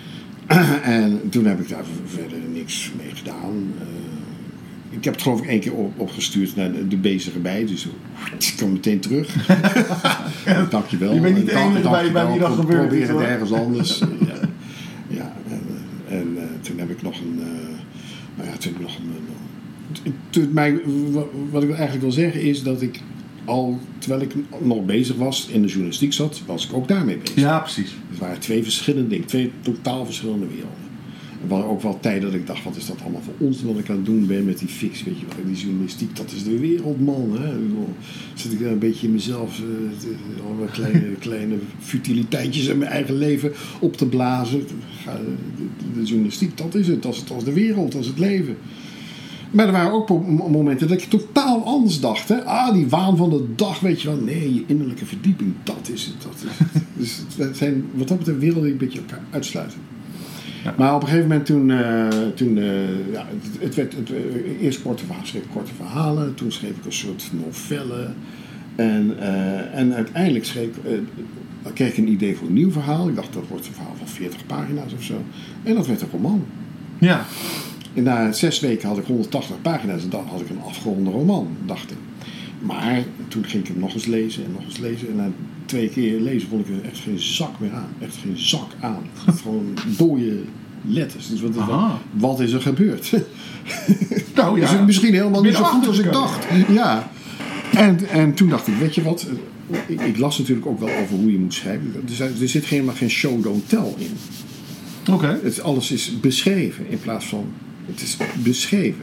En toen heb ik daar verder niks mee gedaan. Uh, ik heb het geloof ik één keer op, opgestuurd naar de, de bezige bij. Dus ik kwam meteen terug. Ja, dankjewel. Je bent niet de enige bij, bij wie dat gebeurt. Probeer het ergens anders. Ja. Ja, en, en uh, toen heb ik nog een... Uh, nou ja, toen heb ik nog een... Uh, toen, mij, wat ik eigenlijk wil zeggen is dat ik al, terwijl ik nog bezig was in de journalistiek zat, was ik ook daarmee bezig. Ja, precies. Het waren twee verschillende dingen, twee totaal verschillende werelden. Er waren ook wel tijden dat ik dacht, wat is dat allemaal voor ons wat ik aan het doen ben met die fictie, weet je wel. Die journalistiek, dat is de wereld, man. Hè? Dan zit ik daar een beetje in mezelf, uh, allemaal kleine, kleine futiliteitjes in mijn eigen leven op te blazen. De, de, de journalistiek, dat is het. Dat is, dat is de wereld, dat is het leven. Maar er waren ook momenten dat ik totaal anders dacht. Hè? Ah, die waan van de dag, weet je wel. Nee, je innerlijke verdieping, dat is het. Dat is het. Dus het zijn, wat dat betreft, werelden die een beetje elkaar uitsluiten. Ja. Maar op een gegeven moment toen, uh, toen uh, ja, het, het werd het, uh, eerst korte verhalen, schreef ik korte verhalen, toen schreef ik een soort novelle en, uh, en uiteindelijk schreef ik, uh, dan kreeg ik een idee voor een nieuw verhaal. Ik dacht dat wordt een verhaal van veertig pagina's of zo en dat werd een roman. Ja. En na zes weken had ik honderdtachtig pagina's en dan had ik een afgeronde roman, dacht ik. Maar toen ging ik hem nog eens lezen en nog eens lezen. En na twee keer lezen vond ik er echt geen zak meer aan. Echt geen zak aan. Gewoon dode letters. Dus wat, wat, wat is er gebeurd? Nou, ja. Is het misschien helemaal niet zo goed als ik dacht. Ja. En, en toen dacht ik, weet je wat? Ik, ik las natuurlijk ook wel over hoe je moet schrijven. Er, er zit helemaal geen show don't tell in. Oké. Okay. Alles is beschreven in plaats van... Het is beschreven.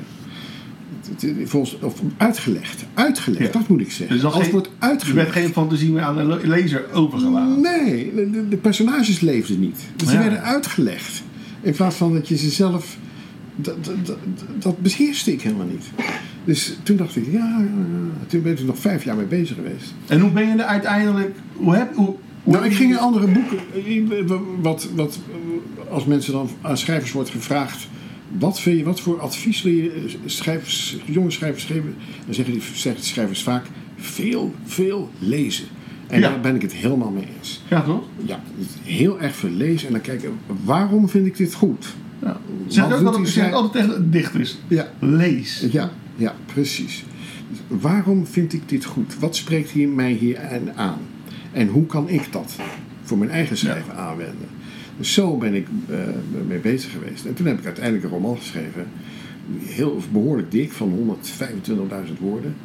Volgens, of uitgelegd. Uitgelegd, ja. Dat moet ik zeggen. Dus Alles geen, wordt uitgelegd. Er werd geen fantasie meer aan de lezer overgelaten. Nee, de, de personages leefden niet. Dus ja. Ze werden uitgelegd. In plaats van dat je ze zelf... Dat, dat, dat, dat beheerste ik helemaal niet. Dus toen dacht ik, ja, ja, toen ben ik er nog vijf jaar mee bezig geweest. En hoe ben je er uiteindelijk... Hoe heb, hoe, hoe nou, ik ging in andere boeken... Wat, wat, als mensen dan aan schrijvers wordt gevraagd... Wat, vind je, wat voor advies wil je schrijvers, jonge schrijvers geven? Dan zeggen die zeggen schrijvers vaak veel, veel lezen. En ja. Daar ben ik het helemaal mee eens. Ja, toch? Ja, heel erg veel lezen en dan kijken, waarom vind ik dit goed? Ja. Zeg ook altijd, zeg altijd tegen dichters. Ja. Lees. Ja, ja, precies. Waarom vind ik dit goed? Wat spreekt hier, mij hier aan? En hoe kan ik dat voor mijn eigen schrijven ja. aanwenden? Dus zo ben ik uh, mee bezig geweest. En toen heb ik uiteindelijk een roman geschreven. Heel behoorlijk dik, van honderdvijfentwintigduizend woorden.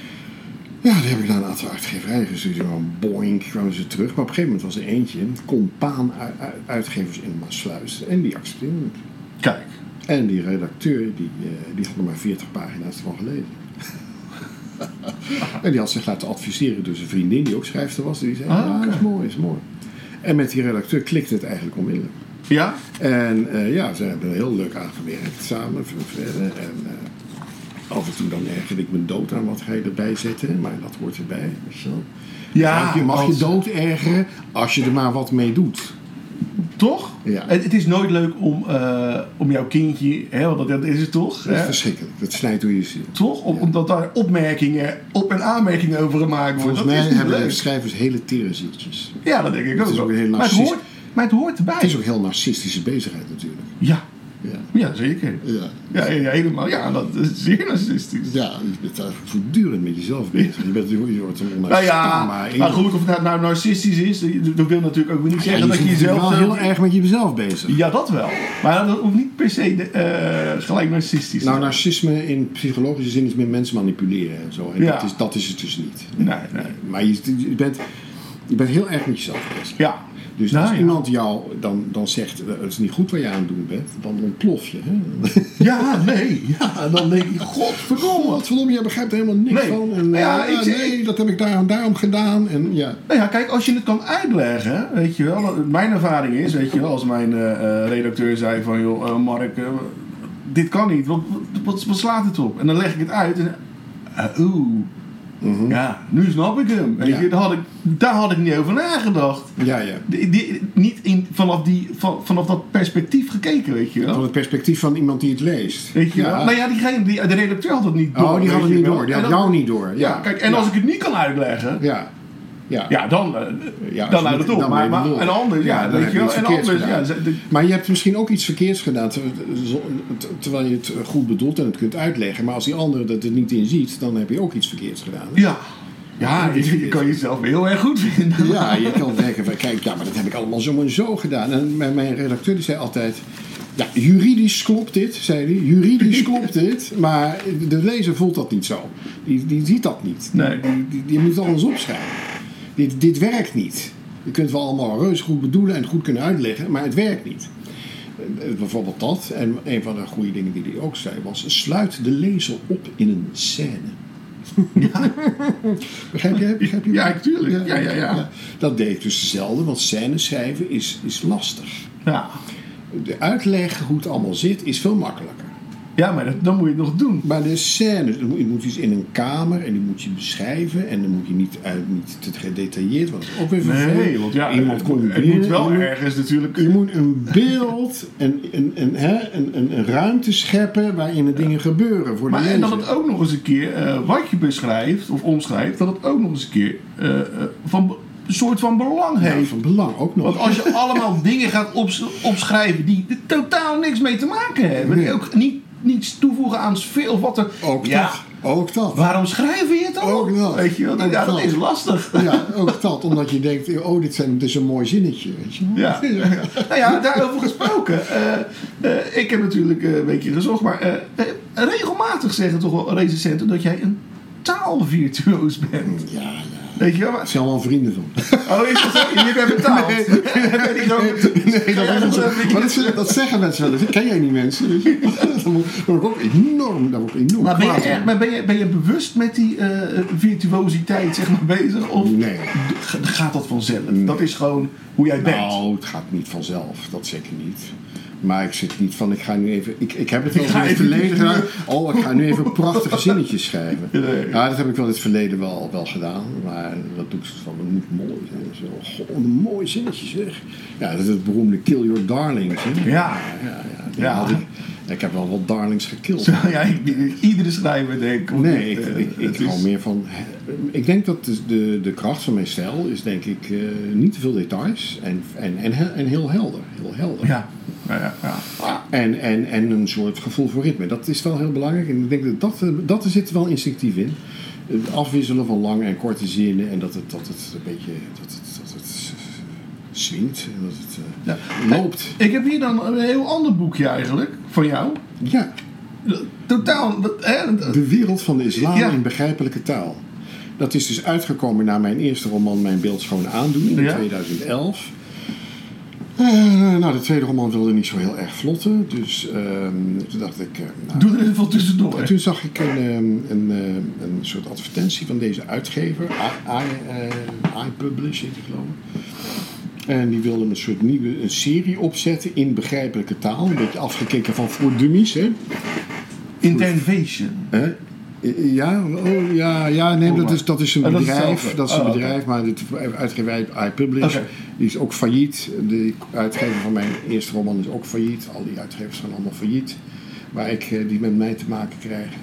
Ja, die heb ik naar een aantal uitgeverijen gestuurd. Gewoon boink, kwamen ze terug. Maar op een gegeven moment was er eentje, Compaan uitgevers in Maassluis. En die accepteerde het. Kijk. En die redacteur, die, uh, die had nog maar veertig pagina's ervan gelezen. En die had zich laten adviseren door zijn vriendin, die ook schrijfster was. Die zei, ah, ja, okay. dat is mooi, dat is mooi. En met die redacteur klikte het eigenlijk onmiddellijk. Ja? En uh, ja, ze hebben er heel leuk aan gewerkt samen verder. En, uh, af en toe dan ergerde ik me dood aan wat hij erbij zette. Maar dat hoort erbij. Zo. Ja, mag je, mag je als- dood ergeren als je er maar wat mee doet. Toch? Ja. Het, het is nooit leuk om, uh, om jouw kindje, hè, want dat, dat is het toch? Dat is Hè? verschrikkelijk. Dat snijdt door je ziel. Toch? Om, omdat daar opmerkingen, op- en aanmerkingen over gemaakt worden. Volgens Dat mij is niet hebben de leuk. schrijvers hele tere zieltjes. Ja, dat denk ik Het ook is wel. ook een heel maar, het narcist- hoort, maar het hoort erbij. Het is ook heel narcistische bezigheid natuurlijk. Ja. Ja. Ja, zeker. Ja. Ja, ja, helemaal. Ja, dat is zeer narcistisch. Ja, je bent daar voortdurend met jezelf bezig. Je, bent, je wordt een Nou onweerstaanbaar. ja, maar goed, of het nou, nou narcistisch is, dat wil natuurlijk ook weer niet zeggen je dat je bent jezelf... wel heel erg met jezelf bezig. Ja, dat wel. Maar dat hoeft niet per se de, uh, gelijk narcistisch te Nou, zijn. narcisme in psychologische zin is met mensen manipuleren en zo. En Ja. dat, is, dat is het dus niet. Nee, nee. Maar je, je, bent, je bent heel erg met jezelf bezig. Ja. Dus Nou, als ja. iemand jou dan, dan zegt, uh, het is niet goed wat je aan het doen bent, dan ontplof je. Hè? Ja, nee. Ja, dan denk ik, godverdomme. Godverdomme, jij begrijpt er helemaal niks Nee. van. En, uh, Ja, ja, ik zeg- nee, dat heb ik daarom, daarom gedaan. En, ja. Nou ja, kijk, als je het kan uitleggen, weet je wel. Mijn ervaring is, weet je wel, als mijn uh, uh, redacteur zei van, joh, uh, Mark, uh, dit kan niet. Wat, wat, wat slaat het op? En dan leg ik het uit en uh, oeh. Mm-hmm. Ja, nu snap ik hem. Weet Ja. je, daar, had ik, daar had ik niet over nagedacht. Ja, ja. Die, die, niet in, vanaf, die, van, vanaf dat perspectief gekeken, weet je wel. Van het perspectief van iemand die het leest. Weet je ja. wel? Nou ja, diegene, die, de redacteur had het niet door. Oh, die weet had het je niet wel. door. Die En had dan- jou niet door. Ja, Ja, kijk, en ja. als ik het niet kan uitleggen, Ja. Ja. ja, dan, uh, Ja, als dan je uit niet- het op. dan Maar, ben je maar lul. en anders, ja, Ja, dan weet heb je je wel. iets En verkeerds anders, ja. gedaan. ze- de- Maar je hebt misschien ook iets verkeerds gedaan, ter- zo- ter- terwijl je het goed bedoelt en het kunt uitleggen. Maar als die ander dat er niet in ziet, dan heb je ook iets verkeerds gedaan. Ja, ja je, je kan jezelf heel erg goed vinden. Ja, je kan denken van, kijk, ja, maar dat heb ik allemaal zo en zo gedaan. En mijn, mijn redacteur die zei altijd, ja, juridisch klopt dit, zei hij. Juridisch klopt dit, maar de lezer voelt dat niet zo. Die, die ziet dat niet. Nee. Die, die, die moet het anders opschrijven. Dit, dit werkt niet. Je kunt het wel allemaal reuze goed bedoelen en goed kunnen uitleggen, maar het werkt niet. Eh, Bijvoorbeeld dat. En een van de goede dingen die hij ook zei was, sluit de lezer op in een scène. Ja. Begrijp je? Begrijp je? Ja, tuurlijk. Ja, ja, ja. Dat deed ik dus zelden, want scènes schrijven is, is lastig. Ja, De uitleg hoe het allemaal zit is veel makkelijker. ja maar dat, dan moet je het nog doen. Maar de scènes, je moet iets in een kamer en die moet je beschrijven. En dan moet je niet, uit, niet te gedetailleerd, want dat is ook weer vervelend. Nee, want ja, Iemand komt het binnen, moet wel je moet- ergens natuurlijk... Je moet een beeld, een, een, een, hè, een, een, een ruimte scheppen waarin er dingen gebeuren voor de Maar en lezer. dat het ook nog eens een keer, uh, wat je beschrijft of omschrijft, dat het ook nog eens een keer uh, uh, van be- een soort van belang Ja, heeft. van belang ook nog. Want als je allemaal dingen gaat ops- opschrijven die er totaal niks mee te maken hebben, die Nee. ook niet, niets toevoegen aan sfeer of wat er... Ook ja, dat. Ook dat. waarom schrijf je het dan? Ook dat. Weet je wel? Ook Ja, dat dat. is lastig. Ja, ook dat. Omdat je denkt, oh, dit, zijn, dit is een mooi zinnetje. Weet je? Ja. Nou ja, daarover gesproken. Uh, uh, ik heb natuurlijk uh, een beetje gezocht, maar uh, uh, regelmatig zeggen toch wel recensenten dat jij een taalvirtuoos bent. Ja, ja. Weet je wel? Maar... Er zijn allemaal vrienden van. Oh, is dat zo? Je bent betaald. Nee, ben ik ook... Nee, dat, Ja, is dat- het. Maar dat, ze- dat zeggen mensen wel eens. Ken jij die mensen? Weet je? Dan word dan word ik ook enorm, daar word ik enorm Maar ben je, kwaad echt, om. maar ben je, ben je bewust met die uh, virtuositeit zeg maar, bezig? Of Nee. g- gaat dat vanzelf? Dat is gewoon hoe jij bent. Nou, het gaat niet vanzelf. Dat zeker niet. Maar ik zit niet van, ik ga nu even... Ik, ik heb het wel Ik eens ga in het even- verleden gedaan. Oh, ik ga nu even prachtige zinnetjes schrijven. Nee. Ja, dat heb ik wel in het verleden wel, wel gedaan. Maar dat doe ik van, het moet mooi zijn. Zo, goh, een mooi zinnetje zeg. Ja, dat is het beroemde kill your darlings. Hè? Ja. Ja, ja, die Ja. had ik, ik heb wel wat darlings gekild. Zo, ja, ik- ik- iedere schrijver denkt... Nee, ik, eh, ik, ik het is- hou meer van... Ik denk dat de, de, de kracht van mijn stijl is denk ik uh, niet te veel details en, en, en, he- en heel helder. Heel helder. Ja, ja, ja. ja. En, en, en een soort gevoel voor ritme. Dat is wel heel belangrijk. En ik denk dat dat, uh, dat er zit wel instinctief in. Het afwisselen van lange en korte zinnen en dat het, dat het een beetje... Dat het, dat het swingt en dat het uh, Ja. loopt. Ik heb hier dan een heel ander boekje eigenlijk, van jou. Ja, Totaal, dat, hè, De wereld van de islam Ja. in begrijpelijke taal. Dat is dus uitgekomen na mijn eerste roman Mijn beeldschone aandoening in Ja. tweeduizend elf. Uh, nou, de tweede roman wilde niet zo heel erg vlotten. Dus uh, toen dacht ik... Uh, nou, doe er even wat tussendoor. en toen zag ik een, um, een, uh, een soort advertentie van deze uitgever. I, I, uh, iPublish heet die geloof ik. En die wilde een soort nieuwe een serie opzetten in begrijpelijke taal. Een beetje afgekeken van voor dummies, hè. Intervention. Hè? Ja, oh, ja, ja, nee, dat is, dat is een Oh, dat is bedrijf. hetzelfde. Dat is een Oh, bedrijf, maar de uitgeverij iPublish, Oké. die is ook failliet. De uitgever van mijn eerste roman is ook failliet. Al die uitgevers gaan allemaal failliet. Waar ik, eh, die met mij te maken krijgen.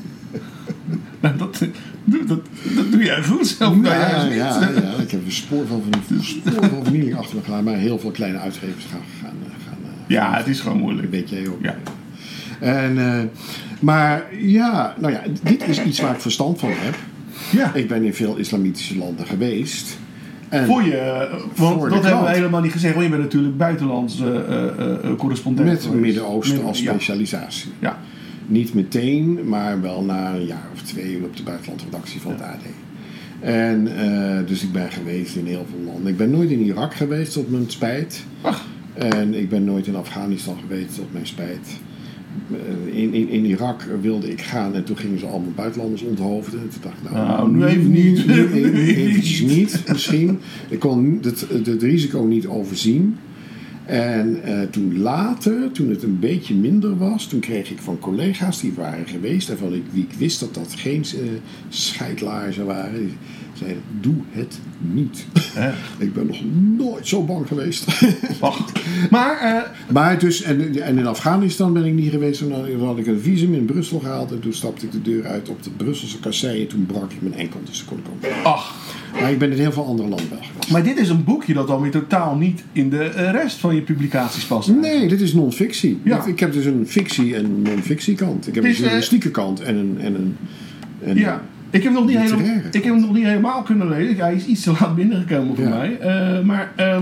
Nou, dat, dat, dat, dat doe jij goed zelf. Nou, Ja, juist ja, niet. ja, ik heb een spoor van, een spoor van vernieling achter me gelaten. Maar heel veel kleine uitgevers gaan... gaan, gaan Ja, het is gewoon dat moeilijk. weet jij ook. Ja. En, uh, maar ja, nou ja, dit is iets waar ik verstand van heb. Ja. Ik ben in veel islamitische landen geweest. En Voor je, want voor de dat hebben we klant. helemaal niet gezegd. Want je bent natuurlijk buitenlandse uh, uh, correspondent met geweest. Midden-Oosten Met- als ja. specialisatie. Ja. Niet meteen, maar wel na een jaar of twee op de buitenlandredactie van het A D. En uh, dus ik ben geweest in heel veel landen. Ik ben nooit in Irak geweest, tot mijn spijt. Ach. En ik ben nooit in Afghanistan geweest, tot mijn spijt. Uh, In, in, in Irak wilde ik gaan en toen gingen ze allemaal buitenlanders onthoofden. En toen dacht ik, nou, Nou, nu even niet. Nu, nu, nu eventjes niet, misschien. Ik kon het, het, het risico niet overzien. En uh, toen later, toen het een beetje minder was, toen kreeg ik van collega's die waren geweest, en van ik, wie ik wist dat dat geen uh, scheidlaarzen waren, die zeiden, doe het niet. Ja. Ik ben nog nooit zo bang geweest. Ach. Maar, uh, Maar dus, en, en in Afghanistan ben ik niet geweest, toen had, toen had ik een visum in Brussel gehaald en toen stapte ik de deur uit op de Brusselse kassei en toen brak ik mijn enkel, dus ik kon ik ook. ach. Maar ik ben in heel veel andere landen wel geweest. Maar dit is een boekje dat dan weer totaal niet in de uh, rest van je publicaties past. Nee, dit is non-fictie. Ja. Ik heb dus een fictie- en non-fictie kant. Ik heb Het een is, eh, journalistieke kant en een... En een en Ja. Ik heb, hem nog niet helemaal, literaire ik heb hem nog niet helemaal kunnen lezen. Hij is iets te laat binnengekomen voor Ja. mij. Uh, maar uh,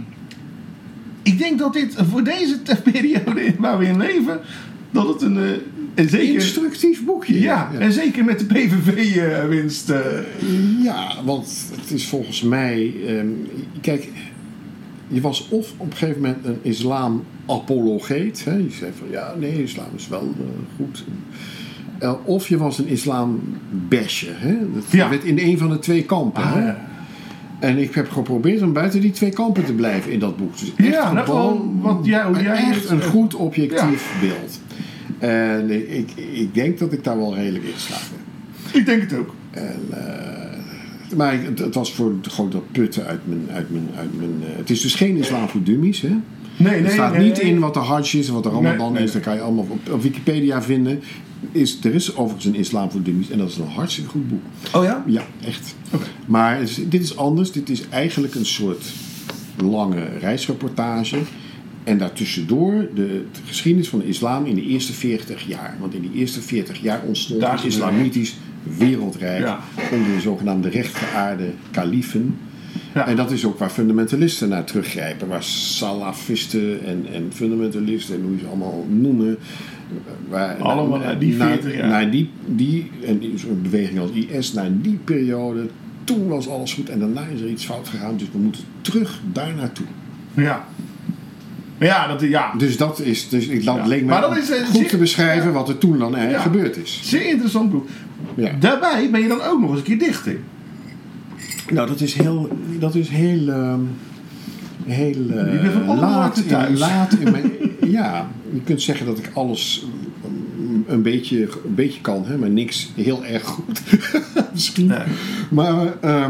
ik denk dat dit voor deze te- periode waar we in leven, dat het een, uh, een zeker... instructief boekje. Ja, en zeker met de P V V-winst. Uh, Ja, want het is volgens mij... ehm, kijk, je was of op een gegeven moment een islam-apologeet. Hè? Je zei van, ja, nee, islam is wel uh, goed. Uh, of je was een islam-basher. Hè? Dat Ja. werd in een van de twee kampen. Ah, hè? ja. En ik heb geprobeerd om buiten die twee kampen te blijven in dat boek. Dus echt Ja, nou, gewoon wat jij- hoe jij echt het- een goed objectief beeld. En ik, ik denk dat ik daar wel redelijk in geslaagd ben. ik denk het ook. En, uh, maar het, het was voor gewoon dat putten uit mijn... Uit mijn, uit mijn uh, het is dus geen islam voor dummies, hè? Nee, nee, Het staat nee, niet nee. in wat de hajj is en wat de ramadan Nee, nee. is. Dat kan je allemaal op, op Wikipedia vinden. Is, er is overigens een islam voor dummies en dat is een hartstikke goed boek. Oh ja? Ja, echt. Oké. Maar het is- dit is anders. Dit is eigenlijk een soort lange reisreportage. En daartussendoor de, de geschiedenis van de islam in de eerste veertig jaar. Want in die eerste veertig jaar ontstond Daar het gebeurde- islamitisch wereldrijk. Ja. Onder de zogenaamde rechtgeaarde kalifen. Ja. En dat is ook waar fundamentalisten naar teruggrijpen. Waar salafisten en, en fundamentalisten en hoe je ze allemaal noemen. Waar, Allemaal naar die naar- veertig jaar. Naar die, die, en die zo'n beweging als I S, naar die periode. Toen was alles goed en daarna is er iets fout gegaan. Dus we moeten terug daar naartoe. Ja. Ja, dat, ja. Dus dat is, dus ik, dat Ja. leek me Maar dat is, eh, goed zeer- te beschrijven wat er toen dan eh, Ja. gebeurd is. Zeer interessant boek. Ja. Daarbij ben je dan ook nog eens een keer dichter. Nou, dat is heel, dat is heel, ehm, heel eh, Je bent van alle laat, markten in, thuis. laat in mijn... Ja, je kunt zeggen dat ik alles um, een beetje, een beetje kan, hè, maar niks heel erg goed. Misschien. Nee. Maar, ehm,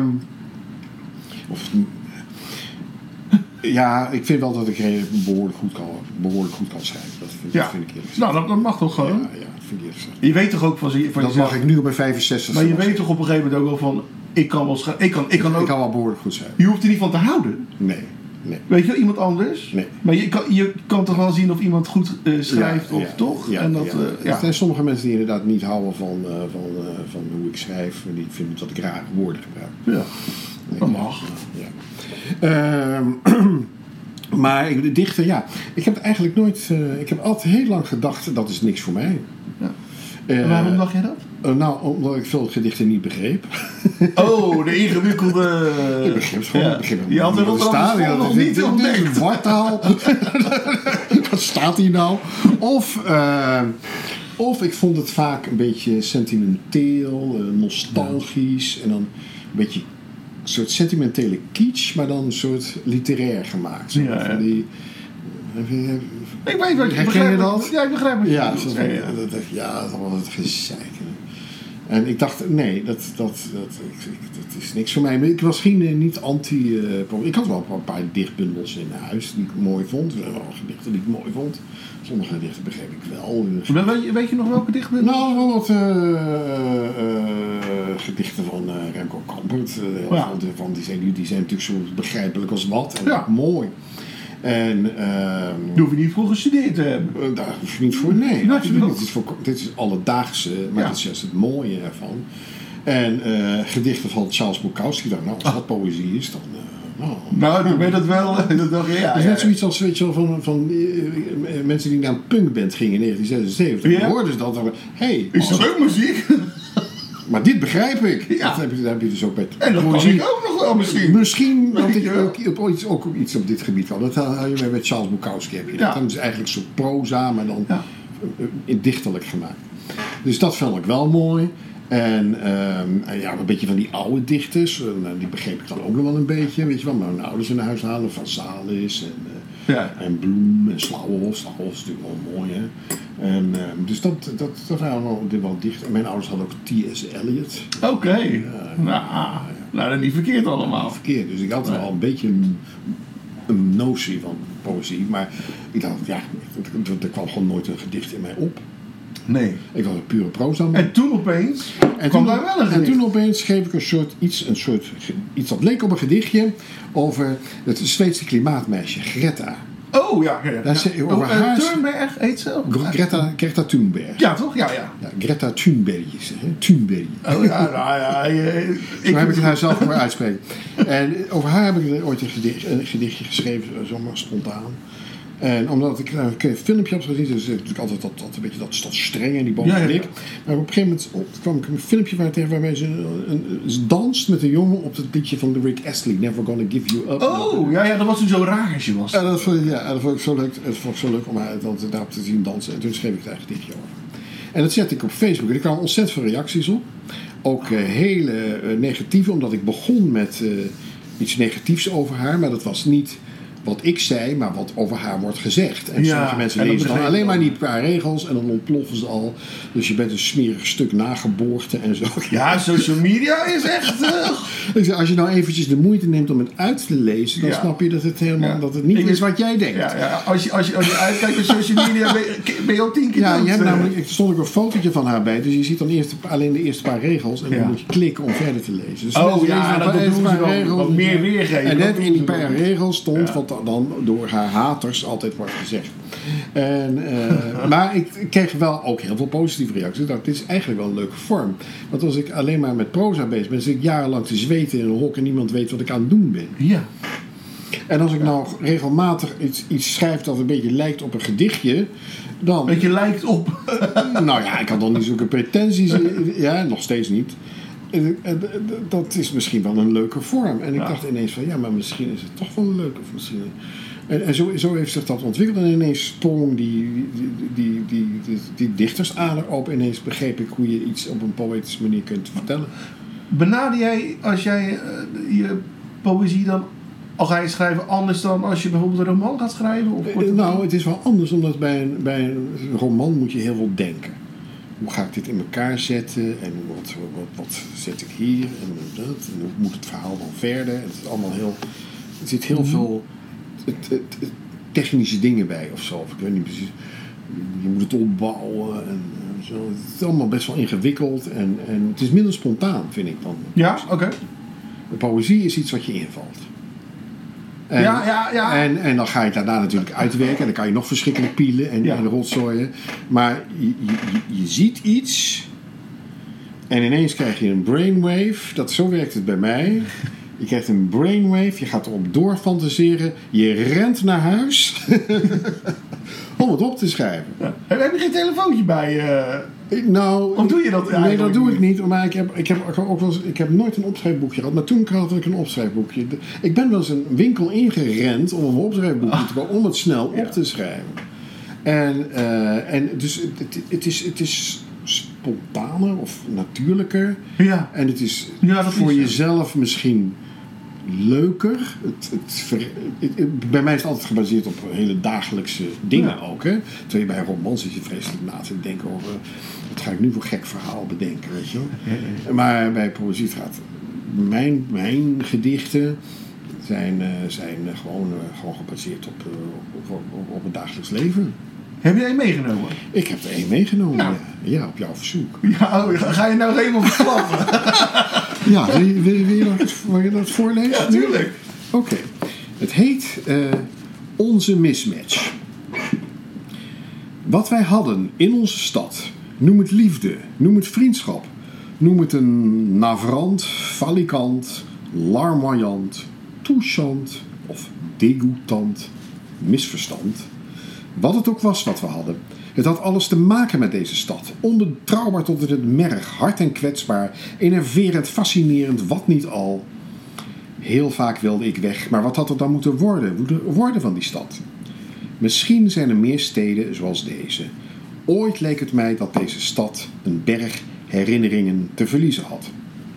of, ja, ik vind wel dat ik redelijk behoorlijk goed kan, behoorlijk goed kan schrijven. Dat vind, Ja. dat vind ik eerlijk gezegd. Nou, dat, dat mag toch gewoon? Ja, ja, dat vind ik eerlijk gezegd. Je weet toch ook van, van Dat jezelf. mag ik nu op mijn vijfenzestigste. Maar je wel weet toch op een gegeven moment ook wel van, ik kan wel schrijven. Ik kan, ik kan zeggen. ook. Ik kan wel behoorlijk goed schrijven. Je hoeft er niet van te houden. Nee, nee. Weet je wel, iemand anders? Nee. Maar je kan, je kan toch wel zien of iemand goed eh, schrijft Ja, of ja, toch? Ja, en dat, ja. eh, Er ja. zijn sommige mensen die inderdaad niet houden van, uh, van, uh, van hoe ik schrijf. En die vinden dat ik rare woorden gebruik. Ja. Dat mag. Ja. Ehm, maar ik, de dichter, ja. Ik heb het eigenlijk nooit... Uh, ik heb altijd heel lang gedacht, dat is niks voor mij. Ja. Uh, En waarom dacht je dat? uh, nou, omdat ik veel gedichten niet begreep. Oh, de ingewikkelde... Ik begreep het gewoon. Ja. Ik begreep het Je had er niet. wel Wat staat hier? nog Dit- niet dit- dit is ontdekt. wartaal. Wat staat hier nou? Of, uh, of ik vond het vaak een beetje sentimenteel, uh, nostalgisch. En dan een beetje een soort sentimentele kitsch, maar dan een soort literair gemaakt. Zo Ja, ja. van die, Ik weet wat je Herken je begrijp. dat? Ja, ik begrijp het. Ja, Ja, zo, ja, ja. dat, dat, ja, dat was het gezeik. En ik dacht, nee, dat, dat, dat, ik, ik, dat is niks voor mij. Maar ik was geen, eh, niet anti... Uh, ik had wel een paar dichtbundels in huis die ik mooi vond. Er waren wel gedichten die ik mooi vond. Sommige gedichten begreep ik wel. Dus. Maar weet, je, weet je nog welke dichtbundel? Nou, wel wat uh, uh, gedichten van uh, Remco Kampert. Uh, Ja. van, van, die, zijn, die zijn natuurlijk zo begrijpelijk als wat. En Ja. ook mooi. En... Uh, Die hoef je niet voor gestudeerd te hebben. Uh, daar hoef je niet voor, nee. Nee, absoluut dat- niet. Dit is, voor, dit is alledaagse, maar Ja. dat is juist het mooie ervan. En uh, gedichten van Charles Bukowski, dan, nou, als dat poëzie is, dan... Uh, nou, Nou, ik weet dat wel. Dat dacht ik, ja, het is ja, net zoiets als weet je wel, van, van uh, mensen die naar een punkband gingen in negentien zesenzeventig. Ja. Dan hoorden ze dat dan, hey, Is dat ook muziek? maar dit begrijp ik. Ja. Dat, heb je, dat heb je dus ook met En dat kan poëzie. ik ook nog wel misschien. Misschien dat ik Ja. ook, ook, iets, ook iets op dit gebied had. Dat had je met Charles Bukowski. Heb je dat. Ja. Dan is eigenlijk zo proza, maar dan Ja. uh, dichterlijk gemaakt. Dus dat vond ik wel mooi. En, um, en ja, een beetje van die oude dichters. En, uh, die begreep ik dan ook nog wel een beetje. Weet je wel, mijn ouders in huis halen. Van Salis en, uh, Ja. en Bloem en Slauwhof. Slauwhof is natuurlijk wel mooi, hè. En, uh, dus dat, dat, dat waren wel, wel dicht. En mijn ouders hadden ook T S Eliot. Oké. Okay. Nou, nou, dat is niet verkeerd allemaal. Verkeerd. Dus ik had wel een beetje een, een notie van poëzie. Maar ik dacht, ja, er, er kwam gewoon nooit een gedicht in mij op. Nee. Ik was een pure proza. En toen opeens En kwam toen, daar wel een en gedicht. toen opeens schreef ik een soort iets, een soort, ge- iets dat leek op een gedichtje over het Zweedse klimaatmeisje Greta. Oh, ja. ja, ja. Daar zei- over oh, uh, haar- Thunberg heet ze ook. Greta, Greta Thunberg. Ja, toch? Ja, ja. Ja, Greta Thunberg is ze, hè? Thunberg. Oh ja, nou ja. eh, Zo heb ik het haar zelf maar uitspreken. En over haar heb ik ooit een, gedicht, een gedichtje geschreven, zomaar spontaan. En omdat ik nou, een filmpje had gezien, dus natuurlijk altijd dat, dat, een beetje dat, dat strenge en die boven Ja, ja, ja. blik. Maar op een gegeven moment op, kwam ik een filmpje waar, tegen waarbij ze, een, een, ze danst met een jongen op het liedje van Rick Astley, Never Gonna Give You Up. Oh, ja, ja, dat was toen zo raar als je was. En dat vond, ik- ja, dat vond ik zo leuk, dat vond ik zo leuk om haar dan daarop te zien dansen. En toen schreef ik daar een gedichtje over. En dat zette ik op Facebook en er kwamen ontzettend veel reacties op. Ook uh, hele uh, negatieve, omdat ik begon met uh, iets negatiefs over haar, maar dat was niet wat ik zei, maar wat over haar wordt gezegd. En Ja, sommige mensen en dat lezen dan begreep alleen ik maar ook. die paar regels en dan ontploffen ze al. Dus je bent een smerig stuk nageboorte en zo. Ja, social media is echt... Uh, Ik zeg, als je nou eventjes de moeite neemt om het uit te lezen, dan Ja. snap je dat het helemaal Ja. dat het niet Ik- is wat jij denkt. ja, ja, als je, als je, als je uitkijkt op social media, ben je, ben je al tien keer Ja, dood, je hebt eh. namelijk, er stond ook een fotootje van haar bij, dus je ziet dan eerst de- alleen de eerste paar regels en dan Ja. moet je klikken om verder te lezen. Dus Oh, mensen ja, lezen een dat paar- doen eerste ze paar dan. regels. Wat meer weergeven, En dat net doen in die ze dan. paar regels stond Ja. wat dan door haar haters altijd wordt gezegd. En, eh, maar ik, ik kreeg wel ook heel veel positieve reacties. Ik dacht, dit is eigenlijk wel een leuke vorm. Want als ik alleen maar met proza bezig ben, zit ik jarenlang te zweten in een hok en niemand weet wat ik aan het doen ben. Ja. En als ik nou regelmatig iets, iets schrijf dat een beetje lijkt op een gedichtje, dan... Dat je lijkt op. Nou ja, ik had nog niet zulke pretenties. Ja, nog steeds niet. En, en, dat is misschien wel een leuke vorm. En ik Ja. dacht ineens van, ja, maar misschien is het toch wel leuk. Of misschien... En, en zo, zo heeft zich dat ontwikkeld. En ineens sprong die, die, die, die, die, die dichtersader op. Ineens begreep ik hoe je iets op een poëtische manier kunt vertellen. Benader jij, als jij uh, je poëzie dan, al ga je schrijven, anders dan als je bijvoorbeeld een roman gaat schrijven? Of wordt Eh, het- Nou, het is wel anders, omdat bij een, bij een roman moet je heel veel denken. Hoe ga ik dit in elkaar zetten? En wat, wat, wat zet ik hier? En dat? En hoe moet het verhaal dan verder? Het is allemaal heel... Er zit heel veel het, het, het technische dingen bij of zo. Of ik weet niet precies. Je moet het opbouwen en, en zo. Het is allemaal best wel ingewikkeld. En, en het is minder spontaan, vind ik dan. Ja, oké. De poëzie is iets wat je invalt. En, Ja, ja, ja. En, en dan ga je het daarna natuurlijk uitwerken. En dan kan je nog verschrikkelijk pielen en, Ja. en rotzooien. Maar je, je, je- je ziet iets. En ineens krijg je een brainwave. Dat, zo werkt het bij mij. Je krijgt een brainwave. Je gaat erop doorfantaseren. Je rent naar huis. om het op te schrijven. Ja. Heb heb je geen telefoontje bij? eh? Ik- Nou, Of doe je dat Nee, eigenlijk dat doe ik niet? niet. Maar ik heb, ik, heb ook wel eens, ik heb nooit een opschrijfboekje gehad. Maar toen had ik een opschrijfboekje. De- Ik ben wel eens een winkel ingerend om een opschrijfboekje te kopen. Om het snel op te schrijven. En, eh, en dus het, het, het, is, het is spontaner of natuurlijker. Ja. En het is Ja, dat voor is, ja. jezelf misschien leuker. Het, het, ver- het, het- bij mij is het altijd gebaseerd op hele dagelijkse dingen Ja. ook. Hè? Terwijl je bij romans zit je vreselijk na te denken over... wat ga ik nu voor gek verhaal bedenken, weet je wel. Maar bij poëzie het gaat... Mijn, mijn gedichten zijn, uh, zijn uh, gewoon, uh, gewoon gebaseerd op, uh, op, op, op, op het dagelijks leven. Heb je één meegenomen? Ik heb er één meegenomen, Nou. ja. Ja, op jouw verzoek. Ja, oh, ga ga je nou helemaal verklappen? Ja, wil je, wil, je- wil je dat, wil je dat voorlezen? Ja, tuurlijk. Oké. Het heet uh, Onze Mismatch. Wat wij hadden in onze stad, noem het liefde, noem het vriendschap, noem het een navrant, falikant, larmoyant, touchant of degoutant misverstand. Wat het ook was wat we hadden. Het had alles te maken met deze stad. Onbetrouwbaar tot in het merg, hard en kwetsbaar, enerverend, fascinerend, wat niet al. Heel vaak wilde ik weg, maar wat had er dan moeten worden, moeten worden van die stad? Misschien zijn er meer steden zoals deze. Ooit leek het mij dat deze stad een berg herinneringen te verliezen had.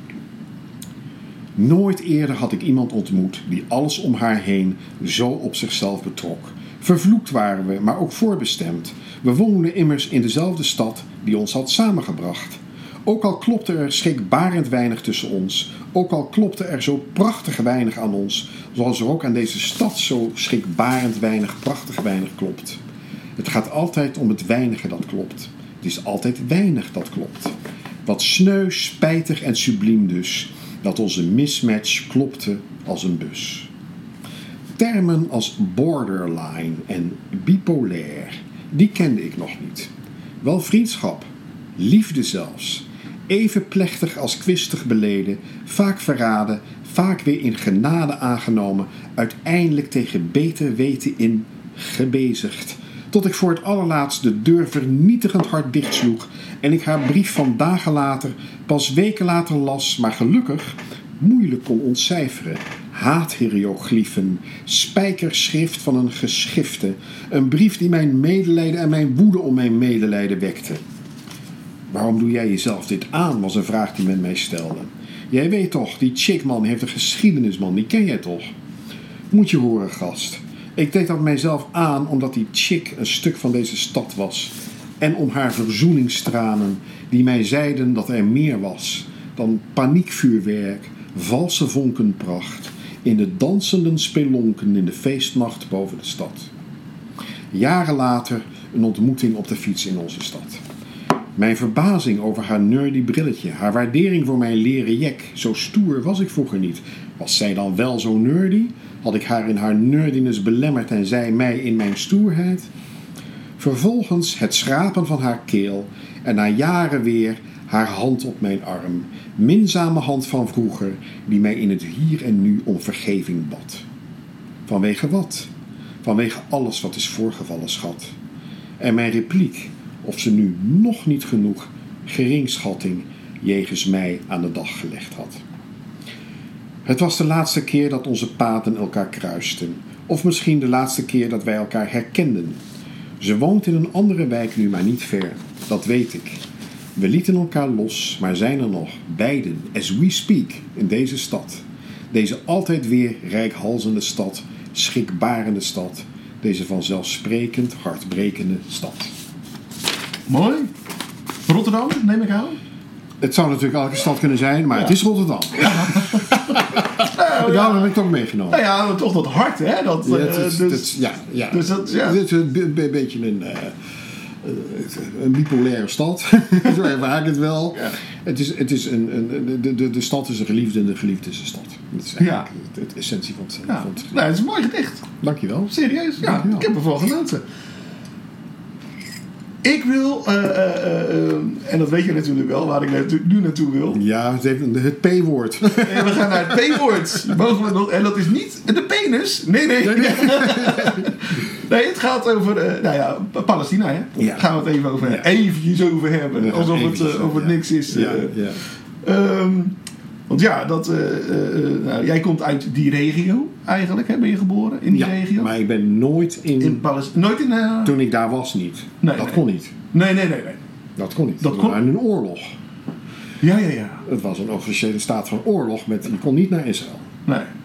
Nooit eerder had ik iemand ontmoet die alles om haar heen zo op zichzelf betrok. Vervloekt waren we, maar ook voorbestemd. We woonden immers in dezelfde stad die ons had samengebracht. Ook al klopte er schrikbarend weinig tussen ons, ook al klopte er zo prachtig weinig aan ons, zoals er ook aan deze stad zo schrikbarend weinig, prachtig weinig klopt. Het gaat altijd om het weinige dat klopt. Het is altijd weinig dat klopt. Wat sneu, spijtig en subliem dus, dat onze mismatch klopte als een bus. Termen als borderline en bipolair, die kende ik nog niet. Wel vriendschap, liefde zelfs, even plechtig als kwistig beleden, vaak verraden, vaak weer in genade aangenomen, uiteindelijk tegen beter weten in gebezigd. Tot ik voor het allerlaatst de deur vernietigend hard dichtsloeg en ik haar brief van dagen later, pas weken later las, maar gelukkig moeilijk kon ontcijferen. Haathieroglyphen, spijkerschrift van een geschifte, een brief die mijn medelijden en mijn woede om mijn medelijden wekte. Waarom doe jij jezelf dit aan, was een vraag die men mij stelde. Jij weet toch, die chick man heeft een geschiedenis, man, die ken jij toch? Moet je horen, gast. Ik deed dat mijzelf aan omdat die chick een stuk van deze stad was. En om haar verzoeningstranen die mij zeiden dat er meer was dan paniekvuurwerk, valse vonkenpracht in de dansende spelonken in de feestnacht boven de stad. Jaren later een ontmoeting op de fiets in onze stad. Mijn verbazing over haar nerdy brilletje, haar waardering voor mijn leren jek, zo stoer was ik vroeger niet. Was zij dan wel zo nerdy? Had ik haar in haar nerdiness belemmerd en zij mij in mijn stoerheid? Vervolgens het schrapen van haar keel en na jaren weer haar hand op mijn arm. Minzame hand van vroeger die mij in het hier en nu om vergeving bad. Vanwege wat? Vanwege alles wat is voorgevallen, schat. En mijn repliek, of ze nu nog niet genoeg geringschatting jegens mij aan de dag gelegd had. Het was de laatste keer dat onze paden elkaar kruisten. Of misschien de laatste keer dat wij elkaar herkenden. Ze woont in een andere wijk nu, maar niet ver. Dat weet ik. We lieten elkaar los, maar zijn er nog, beiden, as we speak, in deze stad. Deze altijd weer rijkhalzende stad, schrikbarende stad. Deze vanzelfsprekend hartbrekende stad. Mooi. Rotterdam, neem ik aan. Het zou natuurlijk elke stad kunnen zijn, maar Ja. het is Rotterdam. Nou, Daarom heb ik het ook meegenomen. nou ja, toch dat hart, hè? Dat, Ja, eh, het is- dus, het is- ja, ja. dus dat- ja. Het is een be- be- beetje een, eh, eh, een bipolaire stad. Zo ervaar ik het wel. Ja. Het is, het is een, een, de, de, de stad is een geliefde en de geliefde is een stad. Dat is eigenlijk Ja. het, het essentie van het, ja. van het gedicht. Nou, het is een mooi gedicht. Dankjewel. Serieus, ja. Dankjewel. Ik heb ervan genoten. Ik wil, eh, eh, eh, en dat weet je natuurlijk wel, waar ik natu- nu naartoe wil. Ja, het, heeft een- het P-woord. En we gaan naar het P-woord. Mogen we nog- En dat is niet de penis. Nee, nee. Nee, het gaat over, eh, nou ja, Palestina, hè. Ja. Gaan we het even over, Ja. eventjes over hebben. Ja, Alsof het, eventjes, eh, of het ja. niks is. Ja, eh. ja. Ehm, want ja, dat, eh, eh, nou, jij komt uit die regio eigenlijk, hè? Ben je geboren in die Ja, regio? maar ik ben nooit in... In Palestina? Nooit in... eh, toen ik daar was niet. Nee, dat nee. kon niet. Nee, nee, nee, nee. Dat kon niet. Dat We kon- waren in een oorlog. Ja, ja, ja. Het was een officiële staat van oorlog. Met, je kon niet naar Israël. Nee.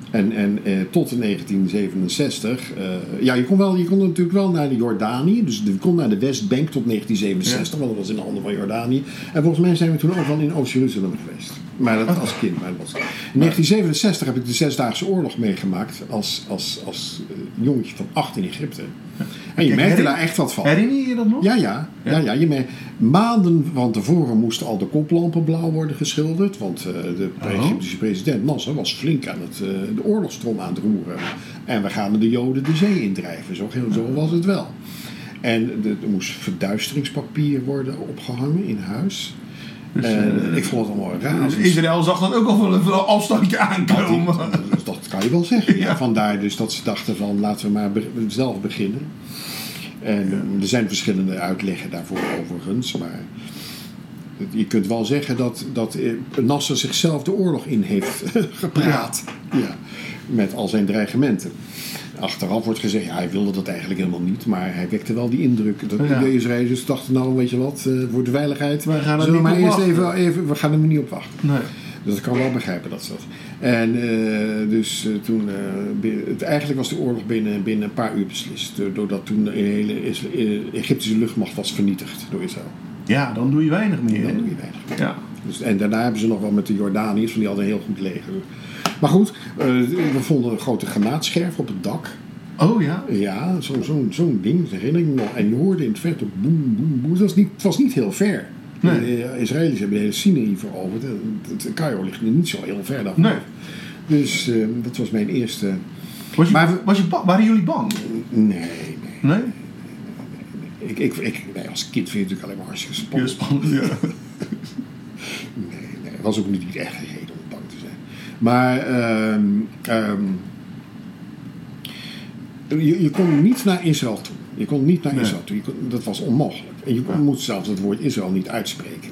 En, en eh, tot negentien zevenenzestig, uh, ja, je kon, wel, je kon natuurlijk wel naar de Jordanië, dus je kon naar de Westbank tot negentien zevenenzestig, ja. Want dat was in de handen van Jordanië. En volgens mij zijn we toen ook wel in Oost-Jeruzalem geweest. Maar dat als kind. Maar dat was... In negentien zevenenzestig heb ik de Zesdaagse Oorlog meegemaakt als, als, als uh, jongetje van acht in Egypte. En je merkte daar echt wat van. Herinner je je dat nog? Ja, ja. ja. ja, ja je merkt, maanden van tevoren moesten al de koplampen blauw worden geschilderd. Want uh, de oh. Egyptische president Nasser was flink aan het, uh, de oorlogstrom aan het roeren. En we gaan de Joden de zee indrijven. Zo, zo was het wel. En de, er moest verduisteringspapier worden opgehangen in huis. Dus, en uh, ik vond het allemaal raar. Dus Israël zag dat ook al van een afstandje aankomen. Dat, dat, dat kan je wel zeggen. Ja. Vandaar dus dat ze dachten van laten we maar be- zelf beginnen. En ja. Er zijn verschillende uitleggen daarvoor overigens. Maar je kunt wel zeggen dat, dat Nasser zichzelf de oorlog in heeft gepraat. Ja. Ja. Met al zijn dreigementen. Achteraf wordt gezegd, ja, hij wilde dat eigenlijk helemaal niet. Maar hij wekte wel die indruk. Dat ja. de Israëliërs dachten, nou weet je wat, uh, voor de veiligheid. We gaan er zullen niet maar op eerst wachten. even, even, we gaan er niet op wachten. Nee. Dus ik kan wel begrijpen dat ze dat. En uh, dus uh, toen, uh, binnen, het, eigenlijk was de oorlog binnen, binnen een paar uur beslist. Doordat toen de hele Egyptische luchtmacht was vernietigd door Israël. Ja, dan doe je weinig meer. Dan doe je weinig meer. Ja. Dus, en daarna hebben ze nog wel met de Jordaniërs, van die hadden een heel goed leger. Maar goed, uh, we vonden een grote granaatscherf op het dak. Oh ja? Ja, zo'n zo, zo'n ding, dat herinner ik me nog. En je hoorde in het verte boem, boem, boem. Het was niet, het was niet heel ver. Nee. De Israëli's hebben de hele Sinaï veroverd. Het Cairo ligt niet zo heel ver daarvan. Nee. Dus uh, dat was mijn eerste... Was je, maar, was je ba- waren jullie bang? Nee, nee. Nee? nee, nee. Ik, ik, ik, nee, als kind vind je het natuurlijk alleen maar hartstikke spannend. Ja, spannend, ja. nee, nee, het was ook niet echt een reden om bang te zijn. Maar... Um, um, Je, je kon niet naar Israël toe. Je kon niet naar nee. Israël toe. Je kon, dat was onmogelijk. En je kon, ja. moet zelfs het woord Israël niet uitspreken.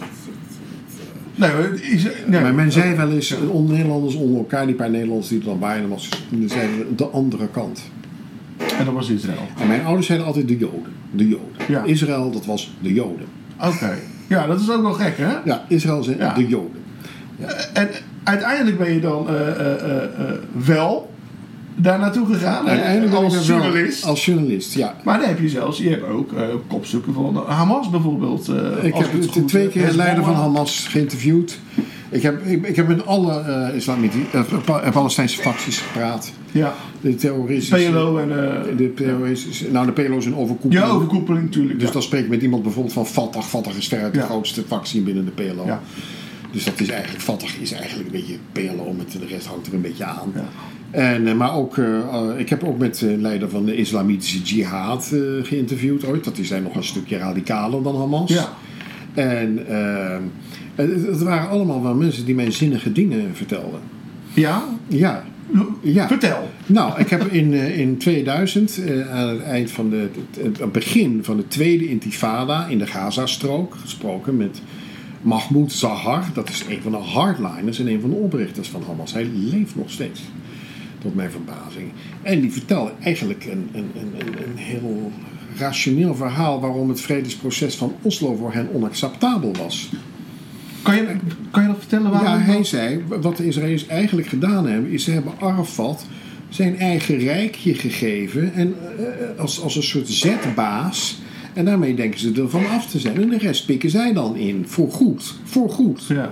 Nee, is, nee. Maar men zei wel eens, on Nederlanders onder elkaar, die paar Nederlanders die er dan waren, dan zeiden we de andere kant. En dat was Israël. En mijn ouders zeiden altijd de Joden. De Joden. Ja. Israël, dat was de Joden. Oké. Okay. Ja, dat is ook wel gek, hè? Ja, Israël zei ja. de Joden. Ja. En uiteindelijk ben je dan uh, uh, uh, uh, wel... daar naartoe gegaan uiteindelijk als journalist. Als journalist, ja. Maar dan heb je zelfs, je hebt ook uh, kopstukken van Hamas bijvoorbeeld. Uh, ik heb het twee heb, keer de leider van Hamas geïnterviewd. Ik heb, ik, ik heb met alle uh, islamitische, uh, Palestijnse facties gepraat. Ja. De terroristische... P L O en... Uh, de terroristische... Nou, de P L O is een overkoepeling. Ja, overkoepeling natuurlijk. Dus ja. dan spreek ik met iemand bijvoorbeeld van Fatah. Fatah is veruit de ja. grootste factie binnen de P L O. Ja. Dus dat is eigenlijk... Fatah is eigenlijk een beetje P L O, met de rest hangt er een beetje aan. Ja. En, maar ook, uh, ik heb ook met de leider van de islamitische jihad uh, geïnterviewd ooit. Dat die zijn nog een stukje radicaler dan Hamas. Ja. En uh, het, het waren allemaal wel mensen die mij zinnige dingen vertelden. Ja? Ja. ja. Vertel. Nou, ik heb in, uh, in tweeduizend, uh, aan het eind van de, het, het begin van de tweede intifada in de Gazastrook gesproken met Mahmoud Zahar. Dat is een van de hardliners en een van de oprichters van Hamas. Hij leeft nog steeds. Tot mijn verbazing. En die vertelde eigenlijk een, een, een, een heel rationeel verhaal waarom het vredesproces van Oslo voor hen onacceptabel was. Kan je, kan je dat vertellen? Waarom? Ja, hij zei, wat de Israëli's eigenlijk gedaan hebben, is ze hebben Arafat zijn eigen rijkje gegeven en, uh, als, als een soort zetbaas. En daarmee denken ze ervan af te zijn. En de rest pikken zij dan in. Voor goed. Voor goed. Ja.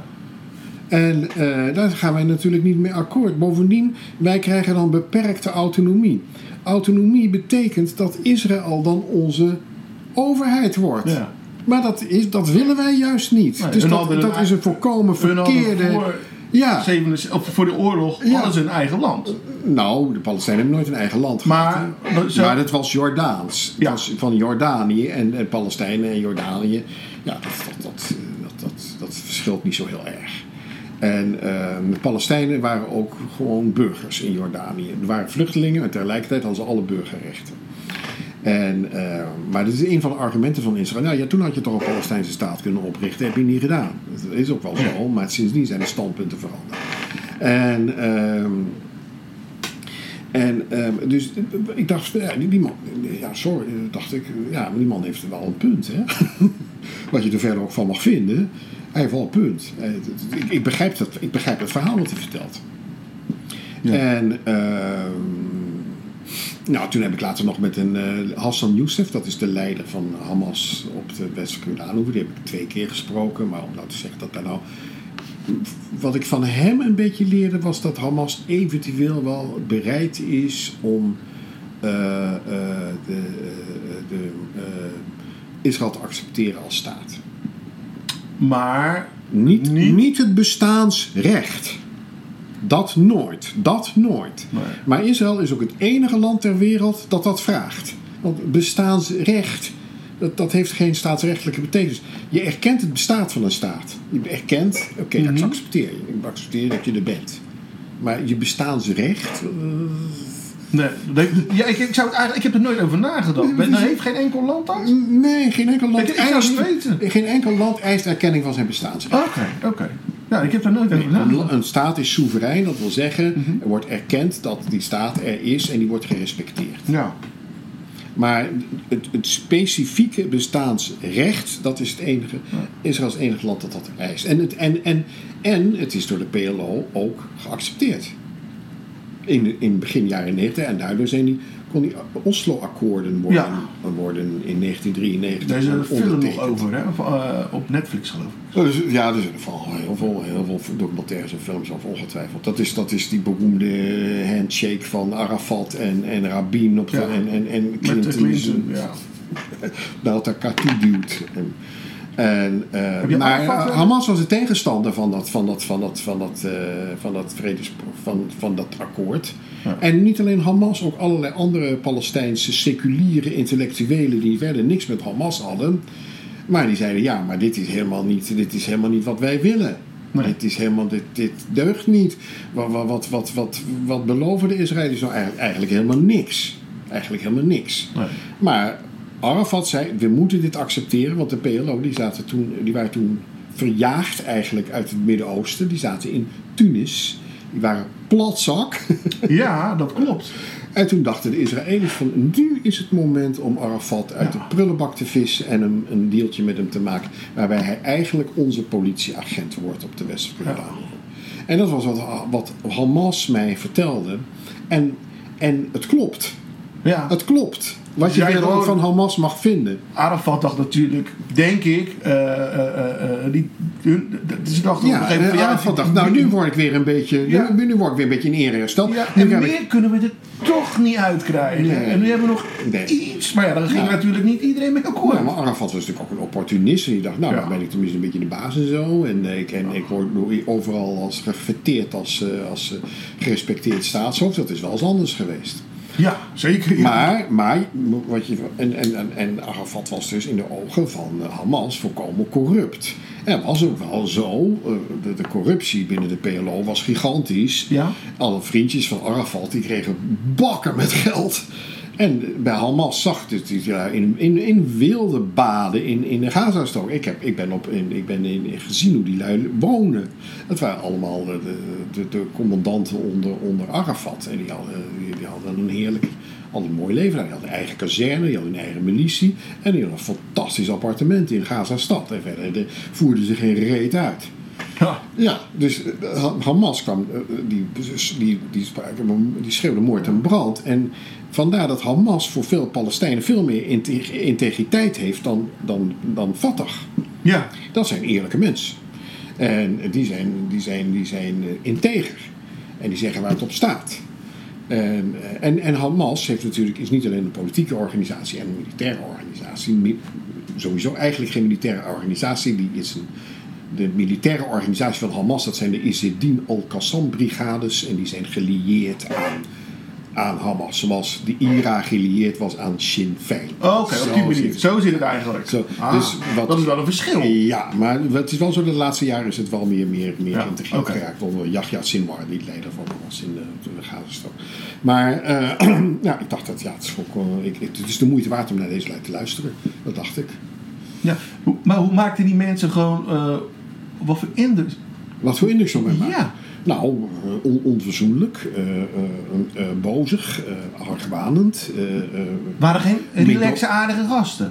En uh, daar gaan wij natuurlijk niet mee akkoord. Bovendien, wij krijgen dan beperkte autonomie. Autonomie betekent dat Israël dan onze overheid wordt. Ja. Maar dat, is, dat willen wij juist niet. Nee, dus dat, dat is een volkomen verkeerde... Voor, ja. zevenenzestig, voor de oorlog ja. hadden ze een eigen land. Nou, de Palestijnen hebben nooit een eigen land maar, gehad. Zo... Maar dat was Jordaans. Ja. Dat was van Jordanië en, en Palestijnen en Jordanië. Ja, dat, dat, dat, dat, dat, dat verschilt niet zo heel erg. En uh, de Palestijnen waren ook gewoon burgers in Jordanië. Er waren vluchtelingen en tegelijkertijd hadden ze alle burgerrechten. En, uh, maar dit is een van de argumenten van Israël. Nou, ja, toen had je toch een Palestijnse staat kunnen oprichten. Dat heb je niet gedaan. Dat is ook wel zo, maar sindsdien zijn de standpunten veranderd. En, uh, en uh, dus ik dacht, ja, die, die man, ja, sorry, dacht ik, ja, maar die man heeft wel een punt, hè? Wat je er verder ook van mag vinden. Hij heeft wel een punt. Ik, ik, begrijp dat, ik begrijp het verhaal wat hij vertelt. Ja. En uh, nou, toen heb ik later nog met een uh, Hassan Youssef, dat is de leider van Hamas op de westelijke Jordaanoever. Die heb ik twee keer gesproken, maar om nou te zeggen dat daar nou... Wat ik van hem een beetje leerde was dat Hamas eventueel wel bereid is om uh, uh, de, uh, de, uh, Israël te accepteren als staat. Maar Niet, niet... niet het bestaansrecht. Dat nooit. Dat nooit. Nee. Maar Israël is ook het enige land ter wereld dat dat vraagt. Want bestaansrecht, dat, dat heeft geen staatsrechtelijke betekenis. Je erkent het bestaan van een staat. Je erkent, oké, okay, Mm-hmm. ik accepteer je. Ik accepteer dat je er bent. Maar je bestaansrecht... Uh, Nee, nee, ja, ik, ik, zou het eigenlijk, ik heb er nooit over nagedacht. Dat heeft geen enkel land dat? nee, geen enkel land Ik- ik zou het eist... niet weten. Geen enkel land eist erkenning van zijn bestaansrecht. Oké, oké. Ja, ik heb daar nooit over Een, nagedacht. een staat is soeverein, dat wil zeggen, er wordt erkend dat die staat er is en die wordt gerespecteerd. Ja. Maar het, het specifieke bestaansrecht, dat is het enige, Israël is het enige land dat dat eist. En het, en, en, en het is door de P L O ook geaccepteerd. In, in begin jaren negentig en daardoor zijn die, kon die Oslo-akkoorden worden, Ja. worden in negentien drieënnegentig. Daar is een film nog ondertekend. over, hè? Of, uh, op Netflix geloof ik. Oh, dus, ja, er zijn vooral heel veel, heel veel documentaires en films over, ongetwijfeld. Dat is, dat is die beroemde handshake van Arafat en, en Rabin op de, Ja. en, en, en Met Clinton, de Clinton, ja. naar elkaar toe duwt. En, en, uh, je maar Arafat, uh, uh, Hamas was de tegenstander van dat, van dat, van dat, van dat, uh, van dat vredes, van, van dat akkoord. Ja. En niet alleen Hamas, ook allerlei andere Palestijnse seculiere intellectuelen die verder niks met Hamas hadden. Maar die zeiden, ja, maar dit is helemaal niet, dit is helemaal niet wat wij willen. Nee. Dit, is helemaal, dit, dit deugt niet. Wat, wat, wat, wat, wat, wat beloven de Israëli's nou eigenlijk, eigenlijk helemaal niks. Eigenlijk helemaal niks. Nee. Maar Arafat zei, we moeten dit accepteren, want de P L O die, zaten toen, die waren toen verjaagd eigenlijk uit het Midden-Oosten. Die zaten in Tunis. Die waren platzak. Ja, dat klopt. En toen dachten de Israëli's van, nu is het moment om Arafat uit Ja. de prullenbak te vissen en een, een dealtje met hem te maken, waarbij hij eigenlijk onze politieagent wordt op de westelijke Jordaanoever. En dat was wat, wat Hamas mij vertelde. En, en het klopt. Ja. Het klopt. Wat je Jij er ook gewoon- van Hamas mag vinden. Arafat dacht natuurlijk, denk ik, uh, uh, uh, die, hun, de, ze dachten op een Ja, gegeven en moment, ja, Arafat dacht, nou nu word ik weer een beetje, Ja. nu, nu word ik weer een beetje in ere hersteld. Ja, Nu en heb meer ik- kunnen we er toch niet uitkrijgen. Nee. En nu hebben we nog Nee. iets. Maar ja, dan ging Ja. natuurlijk niet iedereen mee akkoord. Ja, maar Arafat was natuurlijk ook een opportunist. En die dacht, nou, Ja. dan ben ik tenminste een beetje de baas en zo. En eh, ik, en, ik word door- overal als gefeteerd als, eh, als eh, gerespecteerd staatshoofd. Dat is wel eens anders geweest. Ja, zeker. Ja. Maar, maar wat je, en, en, en, en Arafat was dus in de ogen van uh, Hamas volkomen corrupt. En was ook wel zo, uh, de, de corruptie binnen de P L O was gigantisch. Ja. Alle vriendjes van Arafat die kregen bakken met geld. En bij Hamas zag het dus, ja, in, in, in wilde baden in, in de Gazastrook. Ik, heb, ik ben, op, in, ik ben in, gezien hoe die lui wonen. Dat waren allemaal de, de, de commandanten onder, onder Arafat. En die hadden, die, die hadden een heerlijk, hadden een mooi leven. Die hadden een eigen kazerne, die hadden een eigen militie. En die hadden een fantastisch appartement in Gaza-stad. En verder de, voerden ze geen reet uit. Ja. Ja, dus uh, Hamas kwam, uh, die, die, die, spraken, die schreeuwde moord en brand. En vandaar dat Hamas voor veel Palestijnen veel meer integ- integriteit heeft dan, dan, dan Fatah. Ja. Dat zijn eerlijke mensen. En die zijn, die zijn, die zijn uh, integer. En die zeggen waar het op staat. En, en, en Hamas heeft natuurlijk, is niet alleen een politieke organisatie en een militaire organisatie. Mi- sowieso eigenlijk geen militaire organisatie. Die is een, de militaire organisatie van Hamas, dat zijn de Izzedin al-Qassam-brigades. En die zijn gelieerd aan, aan Hamas. Zoals de I R A gelieerd was aan Sinn Féin. Oké, op die Zo manier. zit- Zo zit het eigenlijk. Zo, Ah, dus wat- dat is wel een verschil. Ja, maar het is wel zo, de laatste jaren is het wel meer, meer, meer Ja, geïntegreerd oké. geraakt onder Yahya Sinwar, die leider van Hamas in de, de Gazastrook. Maar uh, ja, ik dacht dat ja, het is, ook, uh, ik, het is de moeite waard om naar deze lijn te luisteren. Dat dacht ik. Ja. Hoe- Maar hoe maakten die mensen gewoon, uh, wat voor indruk? Wat voor indruk zo met mij? Ja. Nou, uh, on, onverzoenlijk, uh, uh, uh, bozig, uh, argwanend. Uh, uh, Waren geen Middel- relaxe aardige gasten?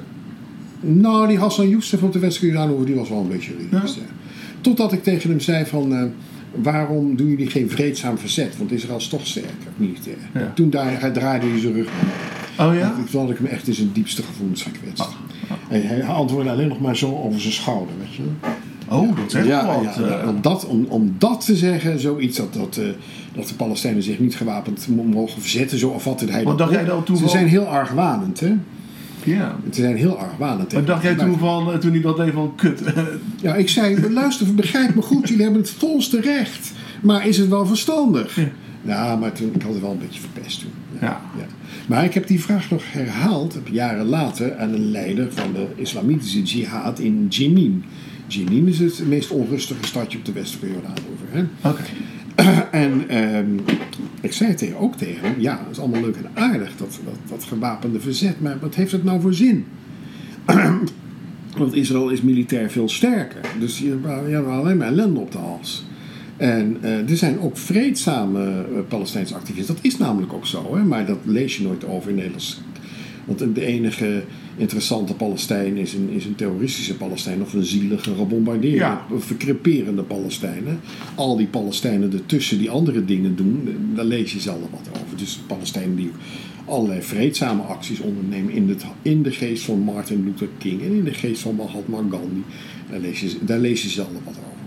Nou, die Hassan Youssef op de Westelijke Jordaanoever, die was wel een beetje relaxed. Ja. Ja. Totdat ik tegen hem zei van, uh, waarom doen jullie geen vreedzaam verzet? Want Israël is toch sterker, militair. Ja. Toen daar, hij draaide hij zijn rug om. Oh ja? Toen vond ik hem echt in zijn diepste gevoelens gekwetst. Oh. En hij antwoordde alleen nog maar zo over zijn schouder, weet je. Oh, dat zegt ja, wel ja, wat. ja, uh, om, dat, om, om dat te zeggen, zoiets dat, dat, uh, dat de Palestijnen zich niet gewapend mo- mogen verzetten, zo vatte hij Wat dat dacht op. jij dan toen Ze van- zijn heel argwanend, hè? Ja. Ze zijn heel argwanend. Wat dacht jij toen van, uh, toen hij dat deed van kut? Ja, ik zei, luister, begrijp me goed, jullie hebben het volste recht. Maar is het wel verstandig? Ja. Ja, maar toen, ik had het wel een beetje verpest toen. Ja. Ja. Maar ik heb die vraag nog herhaald, jaren later, aan een leider van de islamitische jihad in Jenin. Jenin is het meest onrustige stadje op de westelijke Jordaanoever. Hè? Oké. En ehm, ik zei tegen, ook tegen hem, ja, dat is allemaal leuk en aardig, dat, dat, dat gewapende verzet, maar wat heeft het nou voor zin? Want Israël is militair veel sterker, dus je hebt je hebt alleen maar ellende op de hals. En uh, er zijn ook vreedzame uh, Palestijnse activisten, dat is namelijk ook zo, hè? Maar dat lees je nooit over in Nederlands. Want de enige interessante Palestijn is een, is een terroristische Palestijn of een zielige, gebombardeerde, Ja. verkreperende Palestijn. Hè? Al die Palestijnen ertussen die andere dingen doen, daar lees je zelden wat over. Dus Palestijnen die allerlei vreedzame acties ondernemen in, het, in de geest van Martin Luther King en in de geest van Mahatma Gandhi, daar lees je, daar lees je zelden wat over.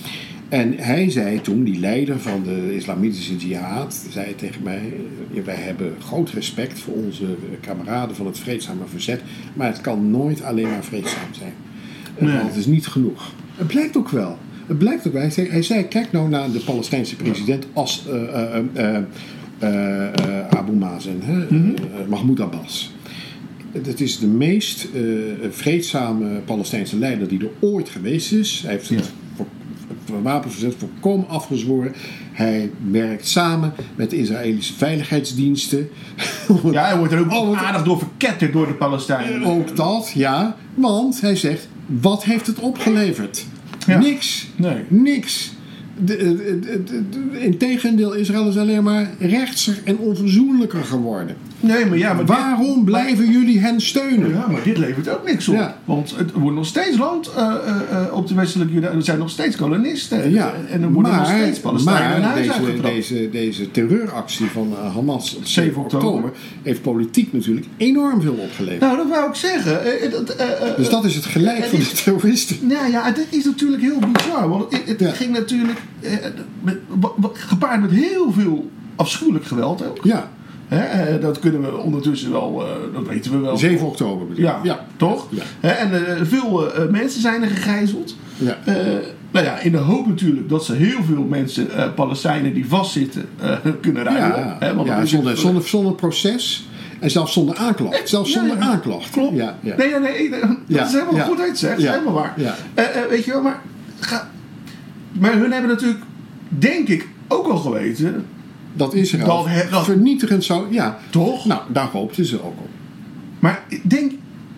En hij zei toen, die leider van de islamitische jihad, zei tegen mij, wij hebben groot respect voor onze kameraden van het vreedzame verzet, maar het kan nooit alleen maar vreedzaam zijn. Nee. Want het is niet genoeg. Het blijkt ook wel. Het blijkt ook wel. Hij zei, hij zei kijk nou naar de Palestijnse president als uh, uh, uh, uh, uh, Abu Mazen, hè? Mm-hmm. uh, Mahmoud Abbas. Het is de meest uh, vreedzame Palestijnse leider die er ooit geweest is. Hij heeft het ja. voor wapenverzet volkomen afgezworen. Hij werkt samen met de Israëlische veiligheidsdiensten. Ja, hij wordt er ook oh, aardig door verketterd door de Palestijnen. Ook dat, ja. Want hij zegt, wat heeft het opgeleverd? Ja. Niks. Nee. Niks. De, de, de, de, integendeel, Israël is alleen maar rechtser en onverzoenlijker geworden. Nee, maar ja, maar waarom dit, blijven maar, jullie hen steunen? Ja, maar dit levert ook niks op. Ja. Want het wordt nog steeds land uh, uh, op de westelijke Jordaan. Er zijn nog steeds kolonisten. Ja, en er worden maar, nog steeds Palestijnen in huis deze, deze, deze terreuractie van uh, Hamas op zeven oktober heeft politiek natuurlijk enorm veel opgeleverd. Nou, dat wou ik zeggen. Uh, dat, uh, uh, dus dat is het gelijk uh, van de terroristen. Nou ja, dit is natuurlijk heel bizar. Want het, het ja. ging natuurlijk uh, met, gepaard met heel veel afschuwelijk geweld ook. Ja. He, dat kunnen we ondertussen wel, uh, dat weten we wel. zeven oktober bedoel ja, ja, toch? Ja. He, en uh, veel uh, mensen zijn er gegijzeld. Ja. Uh, nou ja, in de hoop natuurlijk dat ze heel veel mensen, uh, Palestijnen die vastzitten, uh, kunnen rijden. Ja, he, want ja zonder, zonder, zonder proces. En zelfs zonder aanklacht. Zelfs zonder ja, ja. aanklacht. Klopt. Ja, ja. Nee, nee, nee, dat ja, is helemaal ja. goed uit zegt. Ja. Helemaal waar. Ja. Uh, uh, weet je wel, maar, ga, maar hun hebben natuurlijk, denk ik, ook al geweten dat Israël dat, he, dat, vernietigend zou... Ja, toch? Nou, daar hoopten ze ook op. Maar ik denk...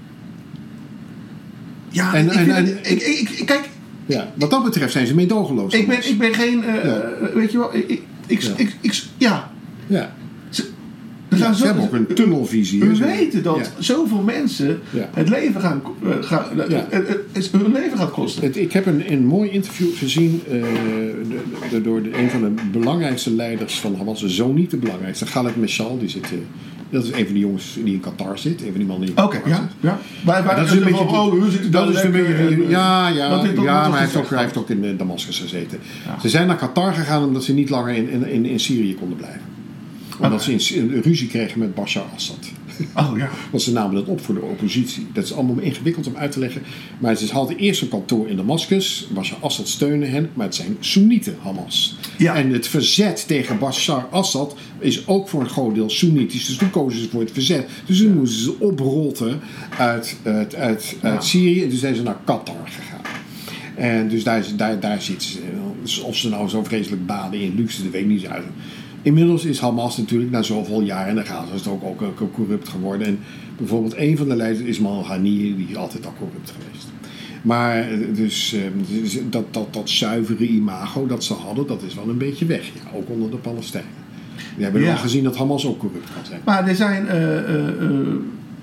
Ja, en, ik, en, en, het, ik, ik, ik... Kijk... Ja, wat dat betreft zijn ze meedogenloos. Ik ben, ik ben geen... Uh, ja. Weet je wel... Ik, ik, ik, ja. Ik, ik, ja. Ja. Ze, ja, zo, ze hebben ook een tunnelvisie. We weten dat ja. zoveel mensen ja. het leven gaan, uh, gaan ja. uh, uh, hun leven gaat kosten. Het, ik heb een, een mooi interview gezien uh, de, de, door de, een van de belangrijkste leiders van Hamas, zo niet de belangrijkste, Khaled Meshal, die zit, uh, dat is een van die jongens die in Qatar zit, een van die mannen die in Oké, Qatar ja, zit. ja. Wij, wij, dat is een beetje, van, oh, hoe zit het dat is een beetje, ja, ja, dit, ja, maar hij heeft, ook, hij heeft ook in Damascus gezeten. Ja. Ze zijn naar Qatar gegaan omdat ze niet langer in, in, in, in Syrië konden blijven. Omdat okay. ze een ruzie kregen met Bashar Assad. Oh ja. Want ze namen dat op voor de oppositie. Dat is allemaal ingewikkeld om uit te leggen. Maar ze hadden eerst een kantoor in Damascus. Bashar Assad steunde hen. Maar het zijn Soenieten Hamas. Ja. En het verzet tegen Bashar Assad is ook voor een groot deel Soenitisch. Dus toen kozen ze voor het verzet. Dus toen ja. moesten ze oprotten uit, uit, uit, ja. uit Syrië. En toen zijn ze naar Qatar gegaan. En dus daar, daar, daar zitten ze. Dus of ze nou zo vreselijk baden in luxe, dat weet ik niet uit. Inmiddels is Hamas natuurlijk na zoveel jaar in de Gaza is het ook, ook, ook corrupt geworden. En bijvoorbeeld een van de leiders, Ismail Haniyeh, die is altijd al corrupt geweest. Maar dus, dus dat, dat, dat zuivere imago dat ze hadden, dat is wel een beetje weg. Ja, ook onder de Palestijnen. We hebben ja. al gezien dat Hamas ook corrupt kan zijn. Maar er zijn... Uh, uh, uh,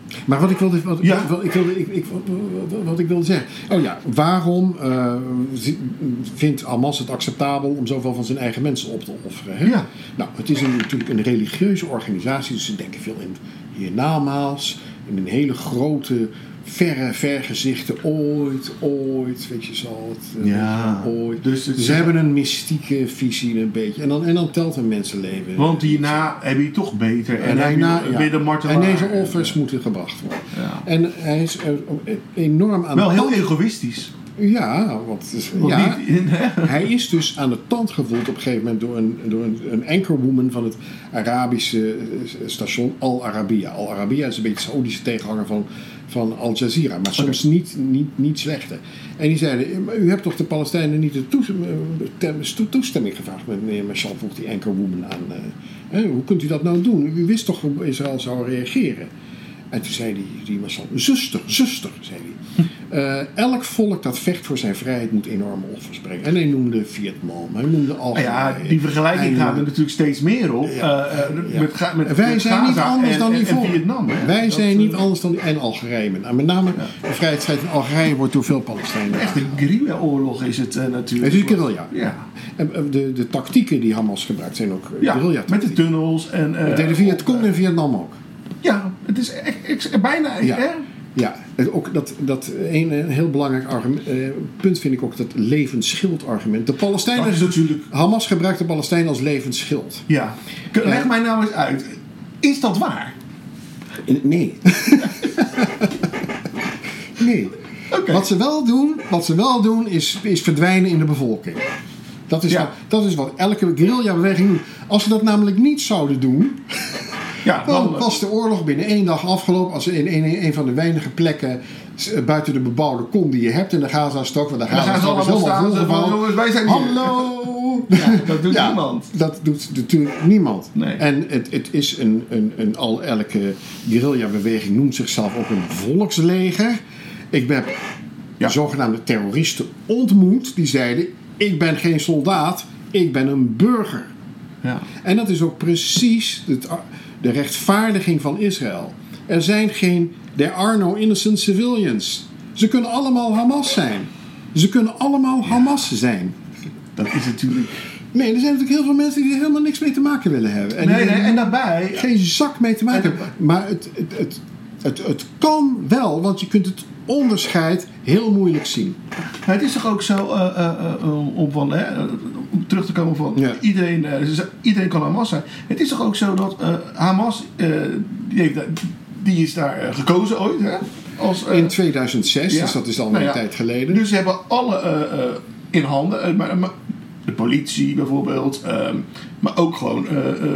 Maar wat ik wilde, wat, Ja. wat, ik wilde, ik, ik, wat, wat ik wilde zeggen. Oh ja, waarom uh, vindt Hamas het acceptabel om zoveel van zijn eigen mensen op te offeren? Hè? Ja. Nou, het is een, natuurlijk een religieuze organisatie, dus ze denken veel in hiernamaals, in een hele grote, verre vergezichten. Ooit, ooit, weet je, zal het uh, Ja. ooit. Dus het- Dus ze hebben een mystieke visie een beetje. En dan, en dan telt een mensenleven. Want hierna heb je het toch beter. En, En, heb je hierna, nog- ja. weer de martelaar. en deze offers moeten gebracht worden. Ja. En hij is uh, enorm aan Wel de heel tand. egoïstisch. Ja, want, dus- Want ja, niet in, hè? hij is dus aan de tand gevoeld op een gegeven moment door een, door een, een anchorwoman van het Arabische eh, station Al Arabiya. Al Arabiya is een beetje de Saoedische tegenhanger van, van Al Jazeera, maar soms niet, niet, niet slechter. En die zeiden, u hebt toch de Palestijnen niet de toestemming, toestemming gevraagd, meneer Mashal, vroeg die anchorwoman aan. Uh, hè, hoe kunt u dat nou doen? U wist toch hoe Israël zou reageren? En toen zei die, die Mashal, zuster, zuster, zei hij. Uh, elk volk dat vecht voor zijn vrijheid moet enorme offers brengen. En hij noemde Vietnam, hij noemde al. Nou ja, die vergelijking gaat er natuurlijk steeds meer op. Ja. Uh, uh, Ja. met, ga- met, Wij met zijn niet Gaza anders en, dan die en, en volken. Vietnam. Hè? Wij Dat, zijn uh, niet anders dan die, en Algerije. En met name de vrijheidsstrijd in Algerije wordt door veel Palestijnen. Echt een guerrilla-oorlog is het uh, natuurlijk. Het is guerrilla. Ja, En uh, de, de tactieken die Hamas gebruikt zijn ook uh, ja guerrilla met de tactieken. tunnels. En, uh, Dat deden via het Cong in Vietnam ook. Ja, het is echt, echt bijna. Ja. Hè? Ja, het, ook dat, dat een, een heel belangrijk argument, eh, punt vind ik ook dat levensschild-argument. De Palestijnen, Dat is natuurlijk. Hamas gebruikt de Palestijnen als levensschild. Ja. Leg mij nou eens uit. Is dat waar? Nee. nee. Oké. Wat ze wel doen, wat ze wel doen is, is verdwijnen in de bevolking. Dat is, Ja. wat, dat is wat elke guerrilla-beweging doet. Als ze dat namelijk niet zouden doen, Ja, dan dan, was de oorlog binnen één dag afgelopen. Als ze in een, een van de weinige plekken eh, buiten de bebouwde kom die je hebt in de Gaza-stok. Want de dan gaan ze Gaza-stok is allemaal helemaal staan en zeggen van, volgevallen. jongens, wij zijn hier. Hallo! Ja, dat doet Ja, niemand. Dat doet natuurlijk niemand. Nee. En het, het is een, een, een al elke guerrilla-beweging noemt zichzelf ook een volksleger. Ik heb Ja. zogenaamde terroristen ontmoet die zeiden: ik ben geen soldaat, ik ben een burger. Ja. En dat is ook precies het, de rechtvaardiging van Israël. Er zijn geen, there are no innocent civilians. Ze kunnen allemaal Hamas zijn. Ze kunnen allemaal Hamas zijn. Dat is natuurlijk. Nee, er zijn natuurlijk heel veel mensen die er helemaal niks mee te maken willen hebben. En Nee, die nee, en daarbij. geen zak mee te maken En- hebben. Maar het, het, het, het, het kan wel, want je kunt het onderscheid heel moeilijk zien. Het is toch ook zo, uh, uh, uh, om, van, hè, uh, om terug te komen van Ja. iedereen, uh, ze- iedereen kan Hamas zijn. Het is toch ook zo dat uh, Hamas, uh, die, heeft, die is daar uh, gekozen ooit, hè? Als, uh, In tweeduizend zes, ja. dus dat is al Nou een ja. tijd geleden. Dus ze hebben alle uh, uh, in handen, uh, maar, maar de politie bijvoorbeeld, uh, maar ook gewoon uh, uh,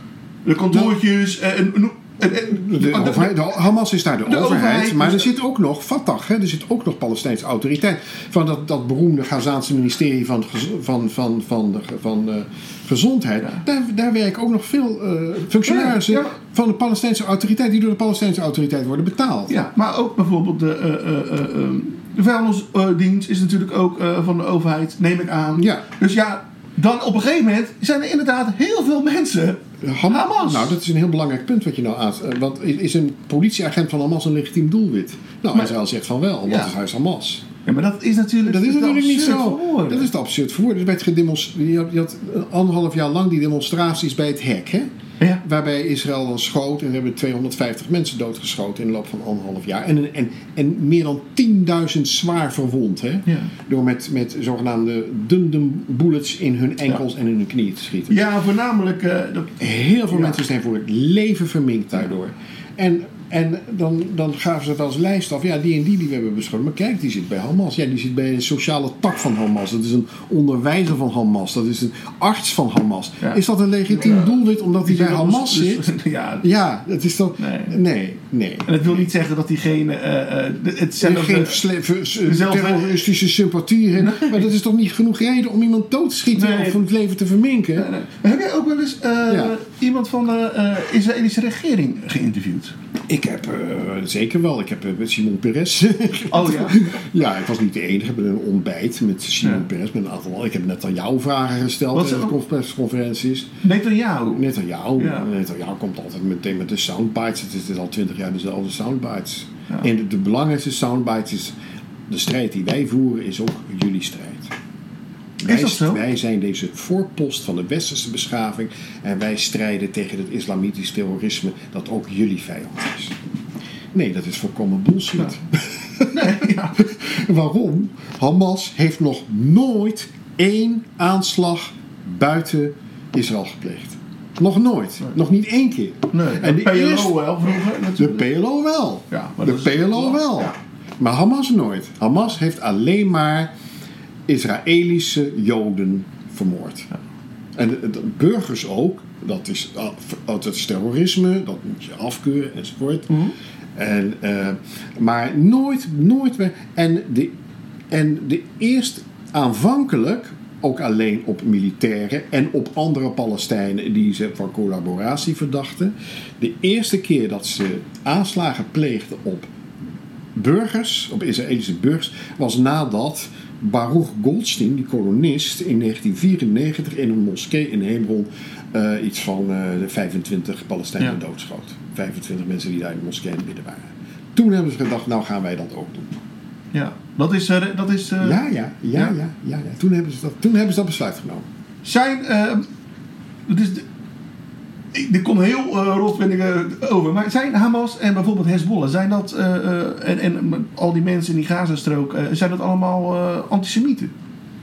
de kantoortjes. Uh, en, en, en, De, de- overheid- de Hamas is daar de, de overheid, overheid, maar dus- er zit ook nog Fatah, hè? Er zit ook nog Palestijnse autoriteit. Van dat, dat beroemde Gazaanse ministerie van, gez- van, van, van, de, van uh, Gezondheid. Ja. Daar, daar werken ook nog veel uh, functionarissen Ja, ja. van de Palestijnse autoriteit, die door de Palestijnse autoriteit worden betaald. Ja, maar ook bijvoorbeeld de, uh, uh, uh, um, de vuilnisdienst is natuurlijk ook uh, van de overheid, neem ik aan. Ja. Dus ja, dan op een gegeven moment zijn er inderdaad heel veel mensen Ham- Hamas. Nou, dat is een heel belangrijk punt wat je nou aan. uh, Want is is een politieagent van Hamas een legitiem doelwit? Nou, Maar- Israël zegt van wel, want Ja. hij is Hamas. Ja, maar dat is natuurlijk, Dat is te natuurlijk niet absurd zo. voor woorden. Dat is te absurd voor woorden. Er werd gedemonstreerd. Je had, je had anderhalf jaar lang die demonstraties bij het hek, hè? Ja. Waarbij Israël dan schoot en we hebben tweehonderdvijftig mensen doodgeschoten in de loop van anderhalf jaar. En, en, en meer dan tienduizend zwaar verwond, hè? Ja. Door met, met zogenaamde dum-dum bullets in hun enkels en in hun knieën te schieten. Ja, voornamelijk. Uh, dat, Heel veel Ja. mensen zijn voor het leven verminkt daardoor. En, en dan, dan gaven ze het als lijst af. Ja, die en die die we hebben beschoten. Maar kijk, die zit bij Hamas. Ja, die zit bij de sociale tak van Hamas. Dat is een onderwijzer van Hamas. Dat is een arts van Hamas. Ja. Is dat een legitiem doelwit omdat hij bij dus- Hamas dus- zit? Ja. Ja, dat is toch... Nee. Nee, nee. En dat wil niet zeggen dat diegene uh, uh, hetzelfde. Geen sle- ver- s- dezelfde- terroristische sympathie heeft. Maar dat is toch niet genoeg reden om iemand dood te schieten Nee. of om het leven te verminken? Maar heb jij ook wel eens uh, Ja. iemand van de uh, Israëlische regering geïnterviewd? Ik heb uh, zeker wel. Ik heb uh, met Simon Peres. Oh ja? Ja, ik was niet de enige. Ik heb een ontbijt met Simon Ja. Peres. Met een aantal. Ik heb net aan jou vragen gesteld Wat is in de dat? persconferenties. Netanyahu. Net aan jou. Ja. Net aan jou komt altijd meteen met de soundbites. Het is, het is al twintig jaar dezelfde soundbites. Ja. En de, de belangrijkste soundbites is de strijd die wij voeren is ook jullie strijd. Wij, dat zo? wij zijn deze voorpost van de westerse beschaving en wij strijden tegen het islamitisch terrorisme dat ook jullie vijand is. Nee, dat is volkomen bullshit. Nee, ja. Waarom? Hamas heeft nog nooit één aanslag buiten Israël gepleegd. Nog nooit. Nee. Nog niet één keer. Nee, En de de P L O eerste- wel vroeger De natuurlijk. P L O wel. Ja, maar de dat is- P L O wel. Ja. Maar Hamas nooit. Hamas heeft alleen maar Israëlische Joden vermoord. Ja. En de, de burgers ook. Dat is, dat is terrorisme, dat moet je afkeuren enzovoort. Mm-hmm. En, uh, maar nooit, nooit meer. En de, en de eerst aanvankelijk ook alleen op militairen en op andere Palestijnen die ze van collaboratie verdachten. De eerste keer dat ze aanslagen pleegden op burgers, op Israëlische burgers, was nadat Baruch Goldstein, die kolonist, in negentien vierennegentig in een moskee in Hebron uh, iets van uh, vijfentwintig Palestijnen Ja. doodschoot. vijfentwintig mensen die daar in de moskee in het midden waren. Toen hebben ze gedacht, nou gaan wij dat ook doen. Ja, dat is... Uh, dat is uh, Ja, ja, ja, ja, ja, ja, ja. Toen, hebben ze dat, toen hebben ze dat besluit genomen. Zijn... Uh, het is de, dit komt heel uh, rotwindig over. Maar zijn Hamas en bijvoorbeeld Hezbollah, zijn dat... Uh, uh, en, en al die mensen in die Gazastrook, uh, zijn dat allemaal uh, antisemieten?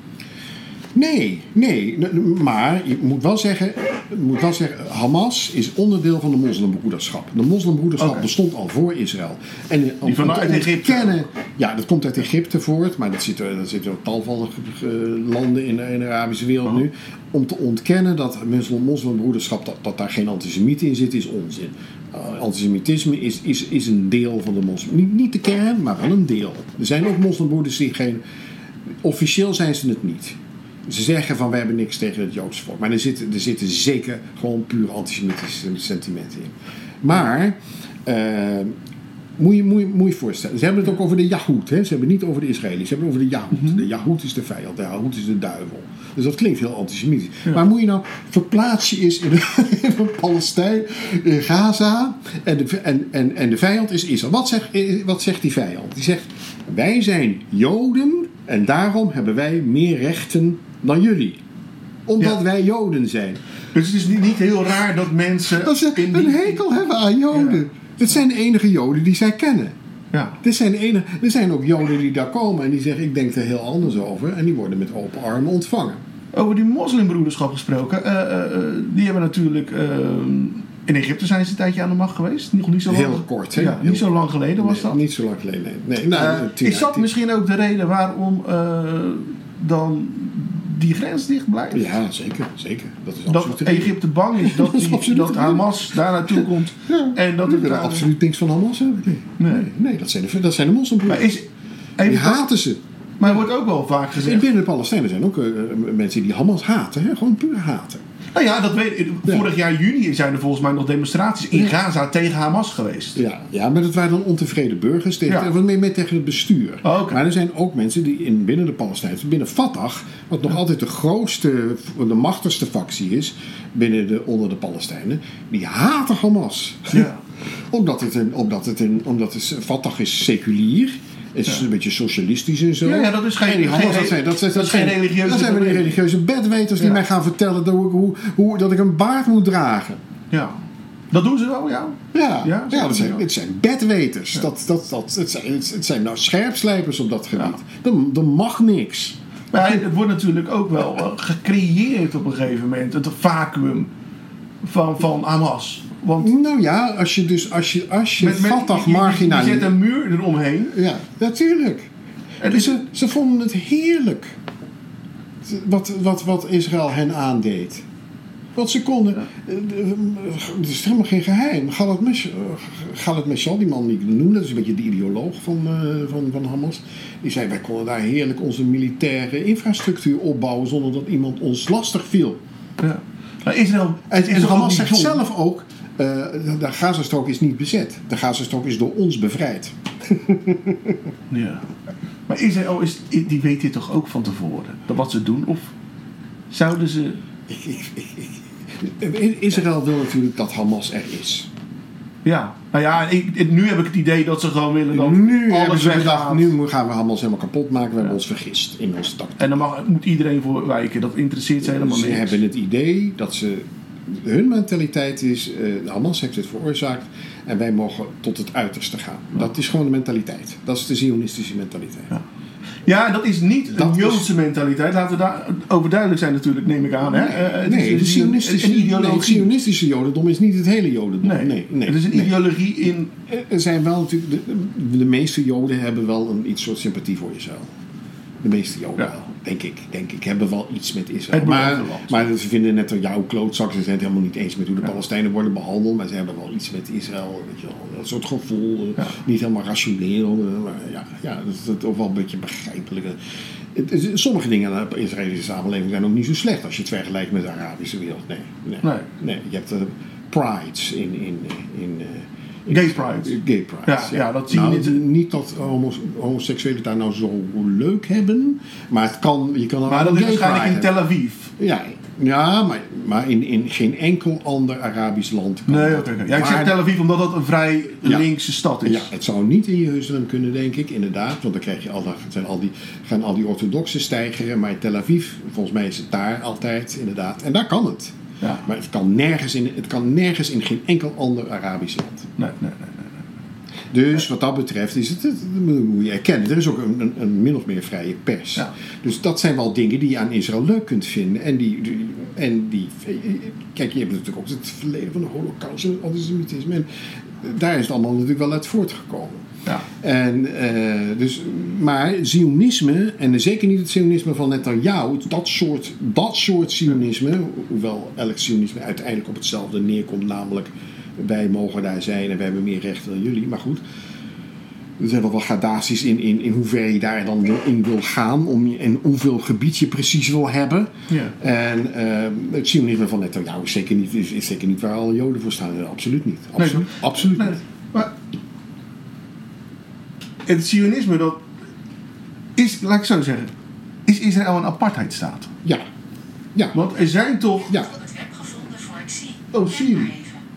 Nee, nee, maar je moet wel zeggen, je moet wel zeggen, Hamas is onderdeel van de moslimbroederschap. De moslimbroederschap Okay. bestond al voor Israël. En om, Die vanuit om te Egypte. ontkennen, ja, dat komt uit Egypte voort, maar dat zitten dat zit ook tal van uh, landen in de, in de Arabische wereld Oh. nu. Om te ontkennen dat moslim, moslimbroederschap, dat, dat daar geen antisemieten in zit, is onzin. Uh, antisemitisme is, is, is een deel van de moslim. Niet, niet de kern, maar wel een deel. Er zijn ook moslimbroeders die geen... Officieel zijn ze het niet. Ze zeggen van wij hebben niks tegen het Joodse volk. Maar er zitten, er zitten zeker gewoon puur antisemitische sentimenten in. Maar uh, moet, je, moet, je, moet je voorstellen. Ze hebben het ook over de Yahoud. Hè? Ze hebben het niet over de Israëli's. Ze hebben het over de Yahoud. Mm-hmm. De Yahoud is de vijand. De Yahoud is de duivel. Dus dat klinkt heel antisemitisch. Ja. Maar moet je nou verplaats je is in een, in een Palestijn, in Gaza. En de, en, en, en de vijand is Israël. Wat zegt, wat zegt die vijand? Die zegt wij zijn Joden en daarom hebben wij meer rechten dan jullie. Omdat ja. wij Joden zijn. Dus het is niet, niet heel raar dat mensen... Dat ze in een die... hekel hebben aan Joden. Ja. Dit zijn de enige Joden die zij kennen. Ja. Dit zijn de enige, er zijn ook Joden die daar komen en die zeggen ik denk er heel anders over. En die worden met open armen ontvangen. Over die moslimbroederschap gesproken. Uh, uh, die hebben natuurlijk... Uh, in Egypte zijn ze een tijdje aan de macht geweest. Nog niet zo lang. Heel kort. Hè? Ja, heel niet zo lang geleden was nee, dat. Niet zo lang geleden. Nee. Nee, nou, uh, tien, is dat tien. misschien ook de reden waarom uh, dan die grens dicht blijft? Ja, zeker. zeker. Dat is dat absoluut Egypte bang is dat, dat, die, dat Hamas daar naartoe komt. Ja, en dat we het willen daar... absoluut niks van Hamas hebben. Nee, nee. nee, nee dat, zijn de, dat zijn de moslimbroeders. Maar is, even, die haten ze. Maar er wordt ook wel vaak gezegd... En binnen de Palestijnen zijn ook uh, mensen die Hamas haten. Hè? Gewoon puur haten. Nou ja, dat weet ik. Vorig ja. jaar juni zijn er volgens mij nog demonstraties in ja. Gaza tegen Hamas geweest. Ja, ja, maar dat waren dan ontevreden burgers. Tegen, ja. meer, meer tegen het bestuur. Oh, okay. Maar er zijn ook mensen die in, binnen de Palestijnen, binnen Fatah, wat nog ja. altijd de grootste, de machtigste factie is binnen de, onder de Palestijnen, die haten Hamas. Ja. omdat het een, omdat het een, omdat het, Fatah is seculier. Het is ja. een beetje socialistisch en zo. Ja, ja dat is geen, die Hamas, geen, dat zijn, dat zijn, dat dat zijn, geen religieuze... Dat zijn we die religieuze bedweters die ja. mij gaan vertellen dat, hoe, hoe, dat ik een baard moet dragen. Ja. Dat doen ze wel, ja? Ja, ja, ja dat zijn, het zijn bedweters. Ja. Dat, dat, dat, het, zijn, het zijn nou scherpslijpers op dat gebied. Ja. Er mag niks. Maar het wordt natuurlijk ook wel uh, gecreëerd op een gegeven moment. Het vacuüm van, van Hamas. Want nou ja, als je dus als je, als je met, met, Fatah je, marginaal... Je zet een muur eromheen. Ja, natuurlijk. En dus ze, ze vonden het heerlijk. Wat, wat, wat Israël hen aandeed. Want ze konden... Ja. Het is helemaal geen geheim. Khaled Meshal, die man die ik noemde, dat is een beetje de ideoloog van, uh, van, van Hamas. Die zei, wij konden daar heerlijk onze militaire infrastructuur opbouwen zonder dat iemand ons lastig viel. Ja. Nou, Israël, en en Hamas zegt zelf ook, Uh, de Gazastrook is niet bezet. De Gazastrook is door ons bevrijd. Ja. Maar Israël, is, die weet dit toch ook van tevoren? Dat wat ze doen? Of zouden ze... Ik, ik, ik, ik, Israël wil natuurlijk dat Hamas er is. Ja, nou ja, ik, nu heb ik het idee dat ze gewoon willen dat nu alles weggaat. Gedacht, nu gaan we Hamas helemaal kapot maken. We ja. hebben ons vergist in onze tactiek. En dan mag, moet iedereen voor wijken. Dat interesseert ze helemaal niet. Ze hebben het idee dat ze... Hun mentaliteit is... Uh, Hamas heeft het veroorzaakt. En wij mogen tot het uiterste gaan. Ja. Dat is gewoon de mentaliteit. Dat is de Zionistische mentaliteit. Ja. Ja, dat is niet dat een Joodse is... mentaliteit. Laten we daar over duidelijk zijn natuurlijk, neem ik aan. Hè? Nee, uh, nee, het is een, Zionistische, een ideologie. Nee, het Zionistische Jodendom is niet het hele Jodendom. Nee, nee, nee het is een nee. ideologie in... Er zijn wel natuurlijk... De, de meeste Joden hebben wel een iets soort sympathie voor Israël. De meeste Joden ja. wel, denk ik. Denk ik. Hebben wel iets met Israël. Maar, maar ze vinden net dat jouw klootzak. Ze zijn het helemaal niet eens met hoe de ja. Palestijnen worden behandeld. Maar ze hebben wel iets met Israël. Weet je wel, een soort gevoel. Ja. Niet helemaal rationeel. Maar ja, ja, dat is het ook wel een beetje begrijpelijk. Het, het, sommige dingen in de Israëlische samenleving zijn ook niet zo slecht. Als je het vergelijkt met de Arabische wereld. Nee. nee, nee. nee je hebt uh, prides in... in, in uh, Gay pride. Gay pride. Ja, ja. ja, dat zie nou, je niet. Niet dat homos- homoseksuelen daar nou zo leuk hebben. Maar het kan... Je kan maar dat is waarschijnlijk in Tel Aviv. Ja, ja maar, maar in, in geen enkel ander Arabisch land kan nee, dat. Okay, okay. Ja, ik zeg Tel Aviv omdat dat een vrij ja. linkse stad is. Ja, het zou niet in Jeruzalem kunnen, denk ik. Inderdaad. Want dan krijg je al, zijn al die, gaan al die orthodoxen stijgeren. Maar in Tel Aviv, volgens mij is het daar altijd, inderdaad. En daar kan het. Ja. Maar het kan, nergens in, het kan nergens in geen enkel ander Arabisch land. Nee, nee, nee. Dus wat dat betreft is het, dat moet je erkennen. Er is ook een, een, een min of meer vrije pers. Ja. Dus dat zijn wel dingen die je aan Israël leuk kunt vinden. En die, die, en die kijk, je hebt natuurlijk ook het verleden van de Holocaust en het antisemitisme. En daar is het allemaal natuurlijk wel uit voortgekomen. Ja. En, uh, dus, maar Zionisme, en zeker niet het Zionisme van Netanyahu, dat soort, dat soort Zionisme, hoewel elk Zionisme uiteindelijk op hetzelfde neerkomt, namelijk wij mogen daar zijn en wij hebben meer rechten dan jullie. Maar goed, er zijn wel wat gradaties in, in, in hoe ver je daar dan in wil gaan om je, en hoeveel gebied je precies wil hebben. Ja. En uh, het Zionisme van Netanyahu is zeker niet, is, is zeker niet waar alle Joden voor staan. Absoluut niet. Absoluut, nee, absoluut nee, niet. Maar het Zionisme, dat is, laat ik zo zeggen, is Israël een apartheidstaat? Ja. Ja. Want er zijn toch... Ja. Ik heb gevonden voor het Siri. Oh, Siri.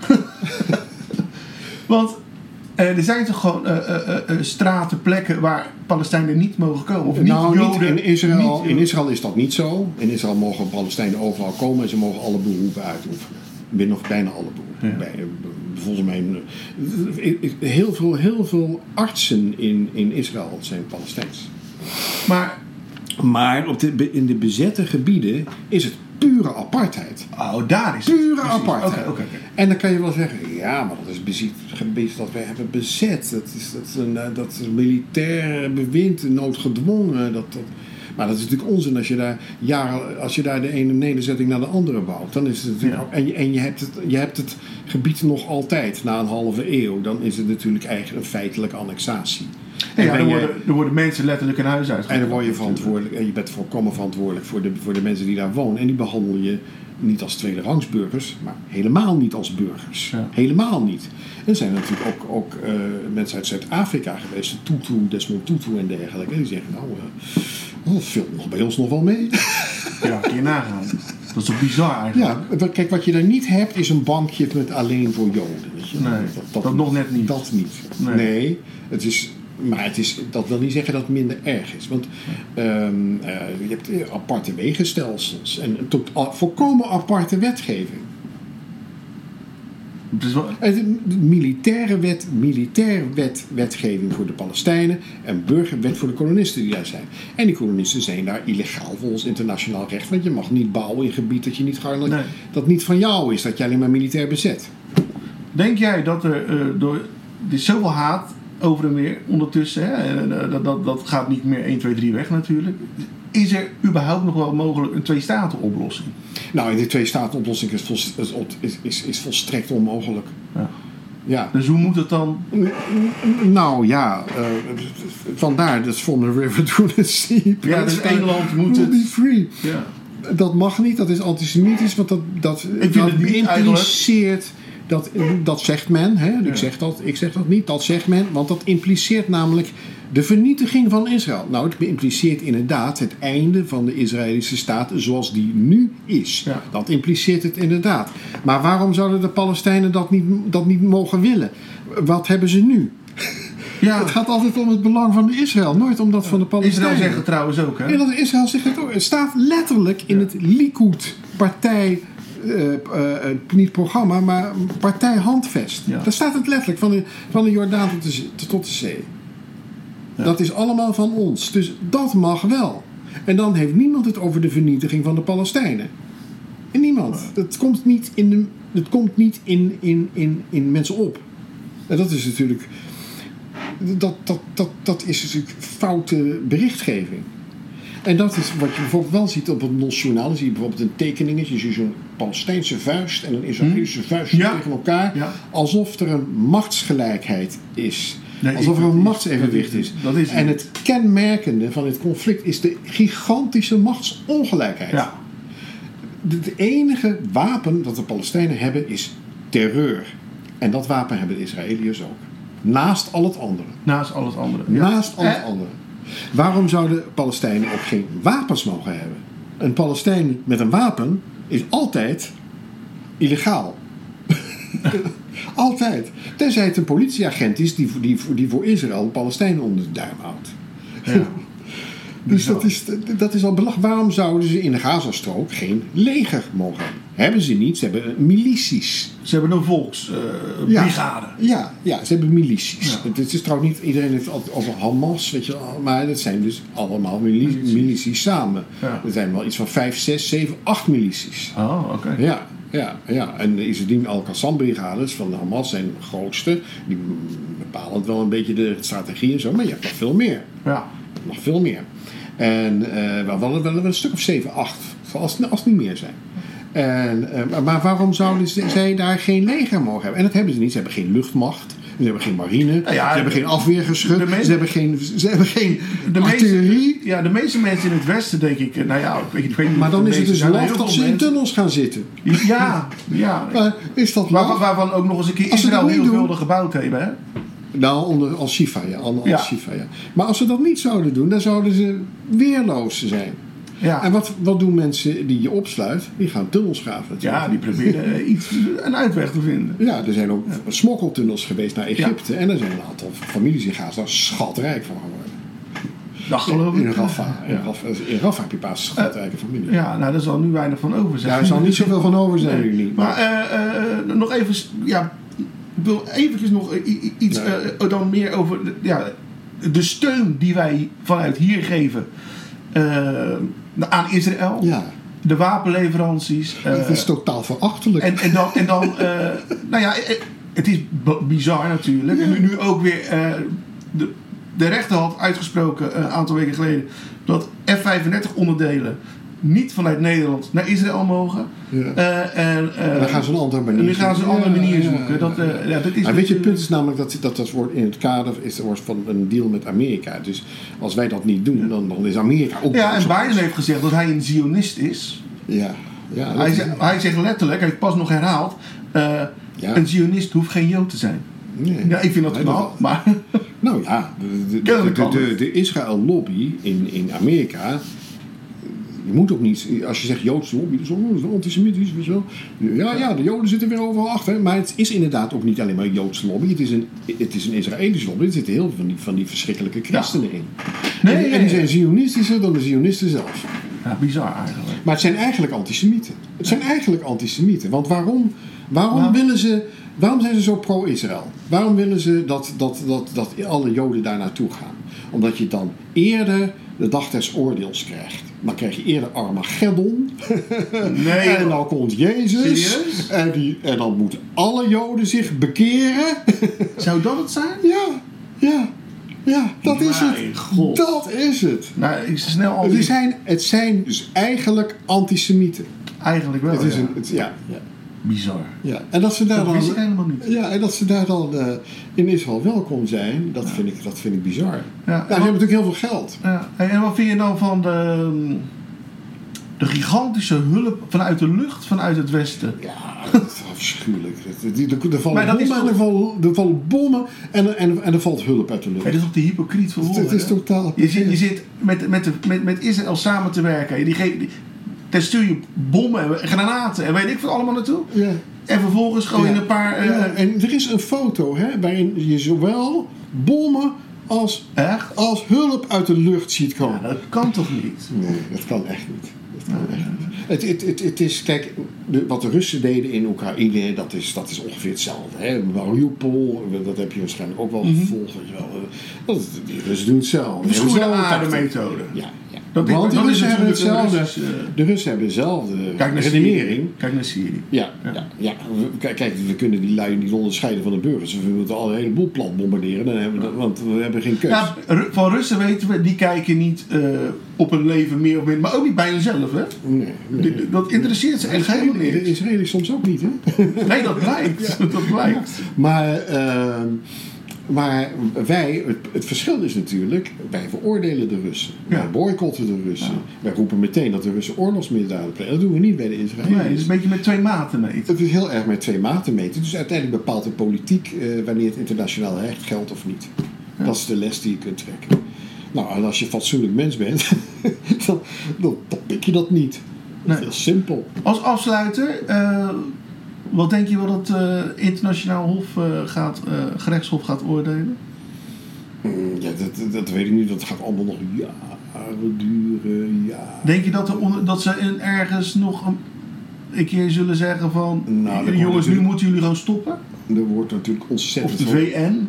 Want uh, er zijn toch gewoon uh, uh, uh, straten, plekken waar Palestijnen niet mogen komen? Of niet nou, Joden, niet in, Israël, niet, in Israël is dat niet zo. In Israël mogen Palestijnen overal komen en ze mogen alle beroepen uitoefenen. Binnen nog bijna alle beroepen. Ja. Bij, volgens mij heel veel, heel veel artsen in, in Israël zijn Palestijns. Maar, maar op de, in de bezette gebieden is het pure apartheid. Oh, daar is het. Pure apartheid. Okay, okay, okay. En dan kan je wel zeggen, ja, maar dat is bezit, gebied dat wij hebben bezet. Dat is, dat is een, dat is een militair bewind, noodgedwongen. Dat, dat, maar dat is natuurlijk onzin als je daar jaren, als je daar de ene nederzetting naar de andere bouwt. Dan is het natuurlijk, ja. En, je, en je, hebt het, je hebt het gebied nog altijd, na een halve eeuw. Dan is het natuurlijk eigenlijk een feitelijke annexatie. En ja, er, je, worden, er worden mensen letterlijk in huis uitgegaan. En dan word je verantwoordelijk. En je bent volkomen verantwoordelijk voor de, voor de mensen die daar wonen. En die behandel je niet als tweederangsburgers, maar helemaal niet als burgers. Ja. Helemaal niet. En er zijn natuurlijk ook, ook uh, mensen uit Zuid-Afrika geweest, Tutu, Desmond Tutu en dergelijke. En die zeggen, nou, uh, dat valt nog bij ons nog wel mee. Ja, kun je nagaan. Dat is toch bizar eigenlijk? Ja, kijk, wat je daar niet hebt is een bankje met alleen voor Joden. Weet je? Nee, dat, dat, dat nog net niet. Dat niet. Nee, nee het is... Maar het is, dat wil niet zeggen dat het minder erg is. Want um, uh, je hebt aparte wegenstelsels en een tot, uh, volkomen aparte wetgeving. Dus wat... De militaire wet, militaire wet, wetgeving voor de Palestijnen en burgerwet voor de kolonisten die daar zijn. En die kolonisten zijn daar illegaal volgens internationaal recht. Want je mag niet bouwen in gebied dat, je niet, nee. dat niet van jou is, dat je alleen maar militair bezet. Denk jij dat er uh, door er is zoveel haat over en weer ondertussen, hè? En, uh, dat, dat, dat gaat niet meer één, twee, drie weg natuurlijk. Is er überhaupt nog wel mogelijk een twee-staten-oplossing? Nou, die twee-staten-oplossing is, volst, is, is, is volstrekt onmogelijk. Ja. Ja. Dus hoe moet het dan? Nou ja, uh, vandaar dat from the river to the sea. Ja, dus één land moet het... be free. Ja. Dat mag niet, dat is antisemitisch, want dat, dat, Ik vind dat het niet impliceert Dat, dat zegt men, hè? Ik, Ja. zeg dat, ik zeg dat niet, dat zegt men, want dat impliceert namelijk de vernietiging van Israël. Nou, het impliceert inderdaad het einde van de Israëlische staat zoals die nu is. Ja. Dat impliceert het inderdaad. Maar waarom zouden de Palestijnen dat niet, dat niet mogen willen? Wat hebben ze nu? Ja. Het gaat altijd om het belang van Israël, nooit om dat van de Palestijnen. Israël zegt het trouwens ook, hè? Ja, dat Israël zegt het ook. Het staat letterlijk in het Likud-partij, uh, uh, niet programma, maar partijhandvest. Ja. Daar staat het letterlijk van de, van de Jordaan tot de, zee- tot de zee. Ja. Dat is allemaal van ons. Dus dat mag wel. En dan heeft niemand het over de vernietiging van de Palestijnen. En niemand. Dat komt niet in, de, dat komt niet in, in, in, in mensen op. En dat is natuurlijk... Dat, dat, dat, dat is natuurlijk foute berichtgeving. En dat is wat je bijvoorbeeld wel ziet op het N O S-journaal. Dan zie je bijvoorbeeld een tekeningetje. Je ziet zo'n Palestijnse vuist en een Israëlische vuist Ja. tegen elkaar. Ja. Alsof er een machtsgelijkheid is. Nee, Alsof er dat een is- machtsevenwicht dat is. is- dat is En het. het kenmerkende van dit conflict is de gigantische machtsongelijkheid. Ja. Het enige wapen dat de Palestijnen hebben is terreur. En dat wapen hebben de Israëliërs ook. Naast al het andere. Naast al het andere. Ja. Naast al het Eh, andere. Waarom zouden Palestijnen ook geen wapens mogen hebben? Een Palestijn met een wapen is altijd illegaal. Altijd. Tenzij het een politieagent is die, die, die voor Israël Palestijnen onder de duim houdt. Ja. Dus dat is, dat is al belachelijk. Waarom zouden ze in de Gazastrook geen leger mogen hebben? Hebben ze niet. Ze hebben milities. Ze hebben een volksbrigade. Ja, ja, ja, ze hebben milities. Ja. Het is trouwens niet, iedereen heeft het altijd over Hamas, weet je wel, maar dat zijn dus allemaal mili- Milities. milities samen. Ja. Er zijn wel iets van vijf, zes, zeven, acht milities. Oh, oké. Ja, ja, ja. En de Izzedin al-Qassam-brigades van de Hamas zijn de grootste. Die bepalen wel een beetje de strategie en zo, maar je hebt nog veel meer. Ja. Nog veel meer. En uh, wel, wel, wel een stuk of zeven, acht, als, als het niet meer zijn. En, uh, maar waarom zouden zij daar geen leger mogen hebben? En dat hebben ze niet. Ze hebben geen luchtmacht. Ze hebben geen marine. Nou ja, ze hebben geen afweergeschut. de meeste- Ze hebben geen, ze hebben geen De artillerie. meeste, ja, de meeste mensen in het Westen, denk ik, nou ja, ik weet, ik weet niet. Maar of dan de is het meeste dus zijn, laf heel dat veel ze in mensen- tunnels gaan zitten. Ja, ja. Maar is dat Waar, laf? waarvan ook nog eens een keer Als ze Israël dat niet heel doen- veel gebouwd hebben, hè? Nou, onder, als Shifa, ja. Als Ja. Shifa, ja. Maar als ze dat niet zouden doen, dan zouden ze weerloos zijn. Ja. En wat, wat doen mensen die je opsluit? Die gaan tunnels graven natuurlijk. Ja, die proberen eh, iets, een uitweg te vinden. Ja, er zijn ook smokkeltunnels geweest naar Egypte. En er zijn een aantal families in Gaza schatrijk van geworden. Dat geloof In ik. Rafah. In Ja. Rafah, in Rafah heb je een paar schatrijke families. Ja, nou, daar zal nu weinig van over zijn. Daar zal niet zoveel van over zijn nu niet. Maar eh, eh, nog even, ja, ik wil eventjes nog i- i- iets Nee. eh, dan meer over de, ja, de steun die wij vanuit hier geven eh, aan Israël. Ja, De wapenleveranties. eh, het is totaal verachtelijk. en, en dan, en dan eh, nou ja, eh, het is b- bizar natuurlijk. En nu, nu ook weer eh, de, de rechter had uitgesproken eh, een aantal weken geleden dat F vijfendertig onderdelen niet vanuit Nederland naar Israël mogen. Ja. Eh, en, eh, En dan gaan ze een andere manier en nu gaan ze een andere zoeken. manier Ja, ja, zoeken. ja, Dat, ja. eh, ja, dat is Maar weet je, het punt natuurlijk- is namelijk dat dat, dat wordt in het kader is, wordt van een deal met Amerika. Dus als wij dat niet doen, dan, dan is Amerika ook Ja, boos en op Biden ons. heeft gezegd dat hij een Zionist is. Ja, ja, dat Hij is- zegt, hij zegt letterlijk, hij heeft pas nog herhaald, eh, Ja. een Zionist hoeft geen Jood te zijn. nee. Ja, ik vind dat Nee, knap, dat- maar... Nou ja, de, de, de, Kennelijk de, kan de, het. de Israël-lobby in, in Amerika. Je moet ook niet, als je zegt Joodse lobby, dat is ook- dat is antisemitisch, weet je wel. Ja, ja, de Joden zitten weer overal achter. Maar het is inderdaad ook niet alleen maar een Joodse lobby. Het is een, het is een Israëlische lobby. Er zitten heel veel van die, van die verschrikkelijke christenen in. Nee, en, die, en die zijn zionistischer dan de zionisten zelf. Ja, bizar eigenlijk. Maar het zijn eigenlijk antisemieten. Het zijn eigenlijk antisemieten. Want waarom, waarom, Waarom? willen ze, waarom zijn ze zo pro-Israël? Waarom willen ze dat, dat, dat, dat alle Joden daar naartoe gaan? Omdat je dan eerder de dag des oordeels krijgt. Dan krijg je eerder Armageddon. Nee, en dan komt Jezus. Serieus? En, die, en dan moeten alle Joden zich bekeren. Zou dat het zijn? ja, ja, ja, dat is Mijn het. God. Dat is het. Nou, ik snel al Het die... zijn, het zijn dus eigenlijk antisemieten. Eigenlijk wel, Het is ja. een, het, ja, ja, Bizar. ja. En dat ze daar Dat dan, wist ik helemaal niet. ja, en dat ze daar dan uh, in Israël welkom zijn, dat, vind, ik, dat vind ik bizar. Ja, Ja, en ze hebben natuurlijk heel veel geld. Ja, en wat vind je dan van de, de gigantische hulp vanuit de lucht, vanuit het westen. Ja, dat is afschuwelijk. Er, er, er, vallen Maar dat is bommen, en er, vallen, er vallen bommen en, en, en er valt hulp uit de lucht. Het is toch te hypocriet voor woorden. Het is totaal... Je zit, je zit met, met, de, met, met Israël samen te werken. Die geeft, die, daar stuur je bommen en granaten en weet ik wat allemaal naartoe. Ja. En vervolgens gooi je Ja. een paar... Uh, Ja, en er is een foto hè, waarin je zowel bommen als, Echt? als hulp uit de lucht ziet komen. Ja, dat kan toch niet? Nee, dat kan echt niet. Dat kan echt niet. Het, het, het, het is, kijk, de, wat de Russen deden in Oekraïne, dat is, dat is ongeveer hetzelfde. Hè? Mariupol, dat heb je waarschijnlijk ook wel gevolgd. Weet je wel. Dat, die Russen doen hetzelfde. De schoenen Dezelfde aarde tactiek. methode. Ja, ja. Dat is- Want de dat is Russen hebben natuurlijk een hetzelfde. Russisch, uh, De Russen hebben dezelfde Kijk naar redenering. Syrië. Kijk naar Syrië. Ja, ja. ja, We- Kijk, kijk, we kunnen die lui niet onderscheiden van de burgers. We moeten al een heleboel plat bombarderen, dan hebben we dat, want we hebben geen keus. Ja, Ru- van Russen weten we, die kijken niet uh, op hun leven meer of minder, maar ook niet bij hunzelf. Hè? Nee, nee. Die- Dat interesseert ze echt helemaal De niet. Israëli's soms ook niet, hè? Nee, dat blijkt. Dat blijkt. Maar, uh, maar wij, het, het verschil is natuurlijk, wij veroordelen de Russen. Ja. Wij boycotten de Russen. Ja. Wij roepen meteen dat de Russen oorlogsmisdaden plegen. Dat doen we niet bij de Israëli's. Nee, het is een beetje met twee maten meten. Het is heel erg met twee maten meten. Dus uiteindelijk bepaalt de politiek uh, wanneer het internationaal recht geldt of niet. Ja. Dat is de les die je kunt trekken. Nou, en als je een fatsoenlijk mens bent, dan, dan, dan pik je dat niet. Dat is Nee. heel simpel. Als afsluiter, uh, wat denk je wat het uh, internationaal hof uh, gaat, uh, gerechtshof gaat oordelen? Mm, Ja, dat, dat weet ik niet. Dat gaat allemaal nog jaren duren. Ja. Denk je dat, er onder, dat ze in ergens nog een, een keer zullen zeggen van... Nou, dat jongens, wordt nu natuurlijk- moeten jullie gewoon stoppen? Er wordt natuurlijk Of ontzettend de veel- V N?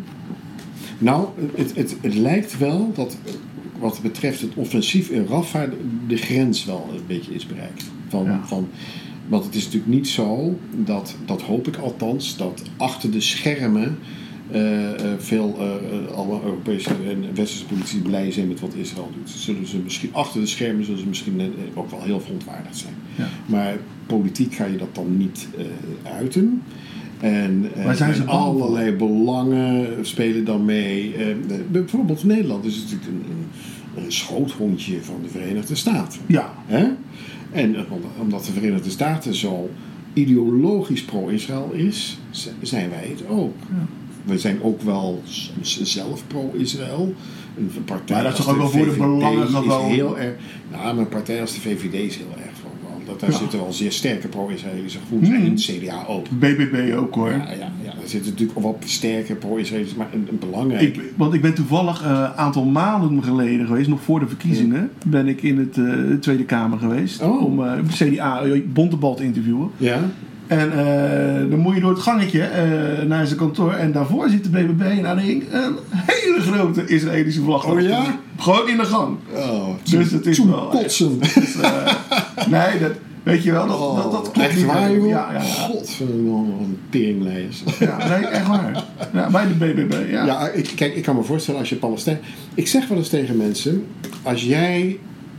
Nou, het, het, het lijkt wel dat wat betreft het offensief in Rafah de, de grens wel een beetje is bereikt. Van, Ja. van, want het is natuurlijk niet zo, dat, dat hoop ik althans, dat achter de schermen uh, uh, veel uh, alle Europese en Westerse politici blij zijn met wat Israël doet. Zullen ze misschien achter de schermen zullen ze misschien uh, ook wel heel verontwaardigd zijn. Ja. Maar politiek ga je dat dan niet uh, uiten. En, uh, Waar zijn ze en bang voor? allerlei belangen spelen dan mee. Uh, bijvoorbeeld Nederland is natuurlijk een, een, een schoothondje van de Verenigde Staten. Ja. Hè? En uh, omdat de Verenigde Staten zo ideologisch pro-Israël is, z- zijn wij het ook. Ja. We zijn ook wel soms zelf pro-Israël. Een partij Maar dat is als toch ook wel voor de V V D belangen is gewoon? heel erg. Nou, maar een partij als de V V D is heel erg voor. Dat, daar Ja. zitten wel zeer sterke pro-Israëlische gevoelens. Hmm. En in het C D A ook. B B B ook hoor. Ja, ja, ja, er zitten natuurlijk ook wel sterke pro-Israëlische, maar een, een belangrijk. Ik, want ik ben toevallig een uh, aantal maanden geleden geweest, nog voor de verkiezingen, ben ik in het uh, Tweede Kamer geweest. Oh. Om uh, C D A Bontebal te interviewen. Ja? En uh, dan moet je door het gangetje uh, naar zijn kantoor. En daarvoor zit de B B B en daar hing een hele grote Israëlische vlag. Oh ja? Gewoon in de gang. Oh, Dus het is zo'n wel- kotsen. Dus, uh, nee, dat, weet je wel, dat, Oh, dat, dat klopt echt niet. waar, joh? Ja, ja, ja. Godverdomme, wat een teringlijst. Ja, nee, echt waar. Ja, bij de B B B, ja. Ja, ik, kijk, ik kan me voorstellen als je Palestijn... Ik zeg wel eens tegen mensen, als jij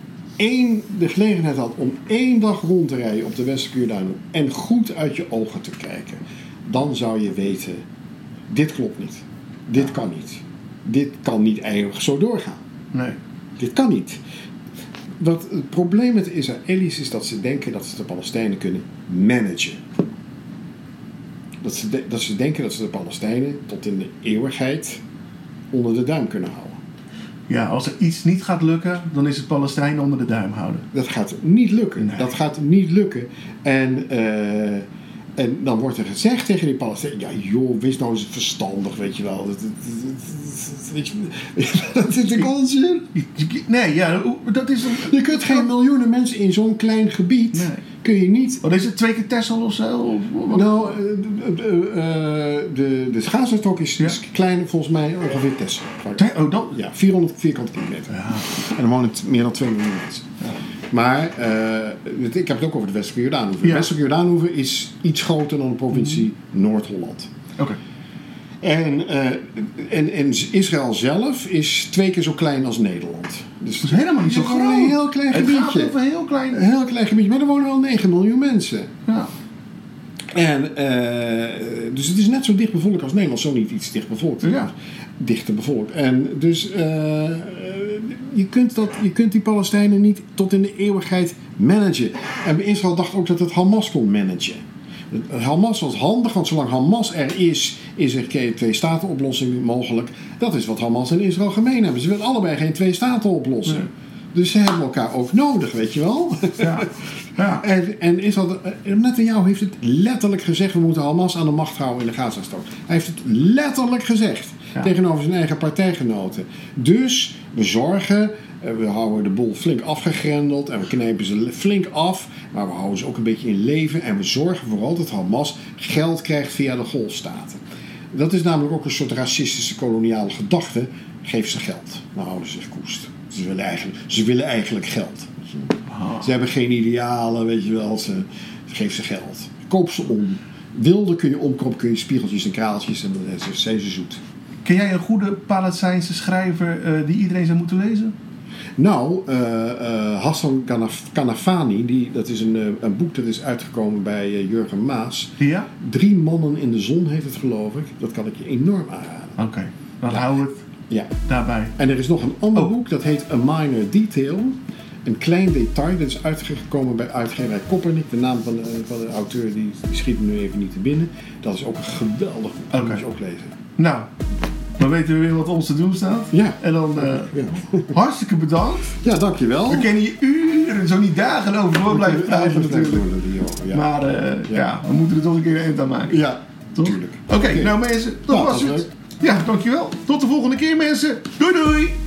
één, de gelegenheid had om één dag rond te rijden op de Westelijke Jordaan en goed uit je ogen te kijken, dan zou je weten, dit klopt niet. Dit kan niet. Dit kan niet eeuwig zo doorgaan. Nee. Dit kan niet. Wat het probleem met de Israëli's is dat ze denken dat ze de Palestijnen kunnen managen. Dat ze, de- dat ze denken dat ze de Palestijnen tot in de eeuwigheid onder de duim kunnen houden. Ja, als er iets niet gaat lukken, dan is het Palestijnen onder de duim houden. Dat gaat niet lukken. Nee. Dat gaat niet lukken. En, eh, en dan wordt er gezegd tegen die Palestijnen, ja joh, wees nou eens verstandig, weet je wel. Dat, dat, dat, weet je, dat is natuurlijk onzin. Nee, ja, dat is... Een, Je kunt geen miljoenen mensen in zo'n klein gebied, Nee. kun je niet... wat is het, twee keer Texel of zo? Of, wat? Nou, eh, de, de, de, de Gazastrook is, Ja. is klein, volgens mij ongeveer Texel. Te- Oh, dat? Ja, vierhonderd vierkante kilometer. Ja. En er wonen t- meer dan twee miljoen mensen. Maar uh, het, ik heb het ook over de Westelijke Jordaanhoever. Ja. De Westelijke Jordaanhoever is iets groter dan de provincie Noord-Holland. Oké. En, uh, en, en Israël zelf is twee keer zo klein als Nederland. Dus Dat is helemaal niet zo het is gewoon groot. een heel klein Het gaat gebiedje. over een heel klein... Een heel klein gebiedje, maar er wonen wel negen miljoen mensen. Ja. En, uh, dus het is net zo dicht bevolkt als Nederland, zo niet iets dicht bevolkt. Ja. Dichter bevolkt. En dus uh, je, kunt dat, je kunt die Palestijnen niet tot in de eeuwigheid managen. En Israël dacht ook dat het Hamas kon managen. Hamas was handig, want zolang Hamas er is, is er geen twee-staten-oplossing mogelijk. Dat is wat Hamas en Israël gemeen hebben. Ze willen allebei geen twee-staten-oplossing. Nee. Dus ze hebben elkaar ook nodig, weet je wel. Ja. Ja. En, en Israël, Netanyahu heeft het letterlijk gezegd: we moeten Hamas aan de macht houden in de Gazastrook. Hij heeft het letterlijk gezegd ja. tegenover zijn eigen partijgenoten. Dus we zorgen, we houden de boel flink afgegrendeld en we knijpen ze flink af, maar we houden ze ook een beetje in leven en we zorgen vooral dat Hamas geld krijgt via de Golfstaten. Dat is namelijk ook een soort racistische koloniale gedachte. Geef ze geld, dan houden ze zich koest. Ze willen eigenlijk, ze willen eigenlijk geld. Ze hebben geen idealen, weet je wel. Ze, geef ze geld. Koop ze om. Wilde kun je omkopen, kun je spiegeltjes en kraaltjes en dan zijn ze zoet. Ken jij een goede Palestijnse schrijver uh, die iedereen zou moeten lezen? Nou, uh, uh, Hassan Kanaf- Kanafani, die, dat is een, uh, een boek dat is uitgekomen bij uh, Jurgen Maas. Ja? Drie mannen in de zon heet het, geloof ik. Dat kan ik je enorm aanraden. Oké, okay. dan ja. houden we het ja. daarbij. En er is nog een ander oh. boek, dat heet A Minor Detail. Een klein detail, dat is uitgekomen bij uitgeverij Koppernik. De naam van de, van de auteur die, die schiet me nu even niet te binnen. Dat is ook een geweldig boek, dat okay. moet je ook lezen. Nou, dan weten we weer wat ons te doen staat. Ja. En dan uh, ja. hartstikke bedankt. Ja, dankjewel. We kunnen hier uren, zo niet dagen over door blijven praten natuurlijk. Ja. Maar uh, ja. ja, we moeten er toch een keer een eind aan maken. Ja, toch? natuurlijk. Oké, okay, okay. nou mensen, dat ja, was dat het. Leuk. Ja, dankjewel. Tot de volgende keer mensen. Doei doei.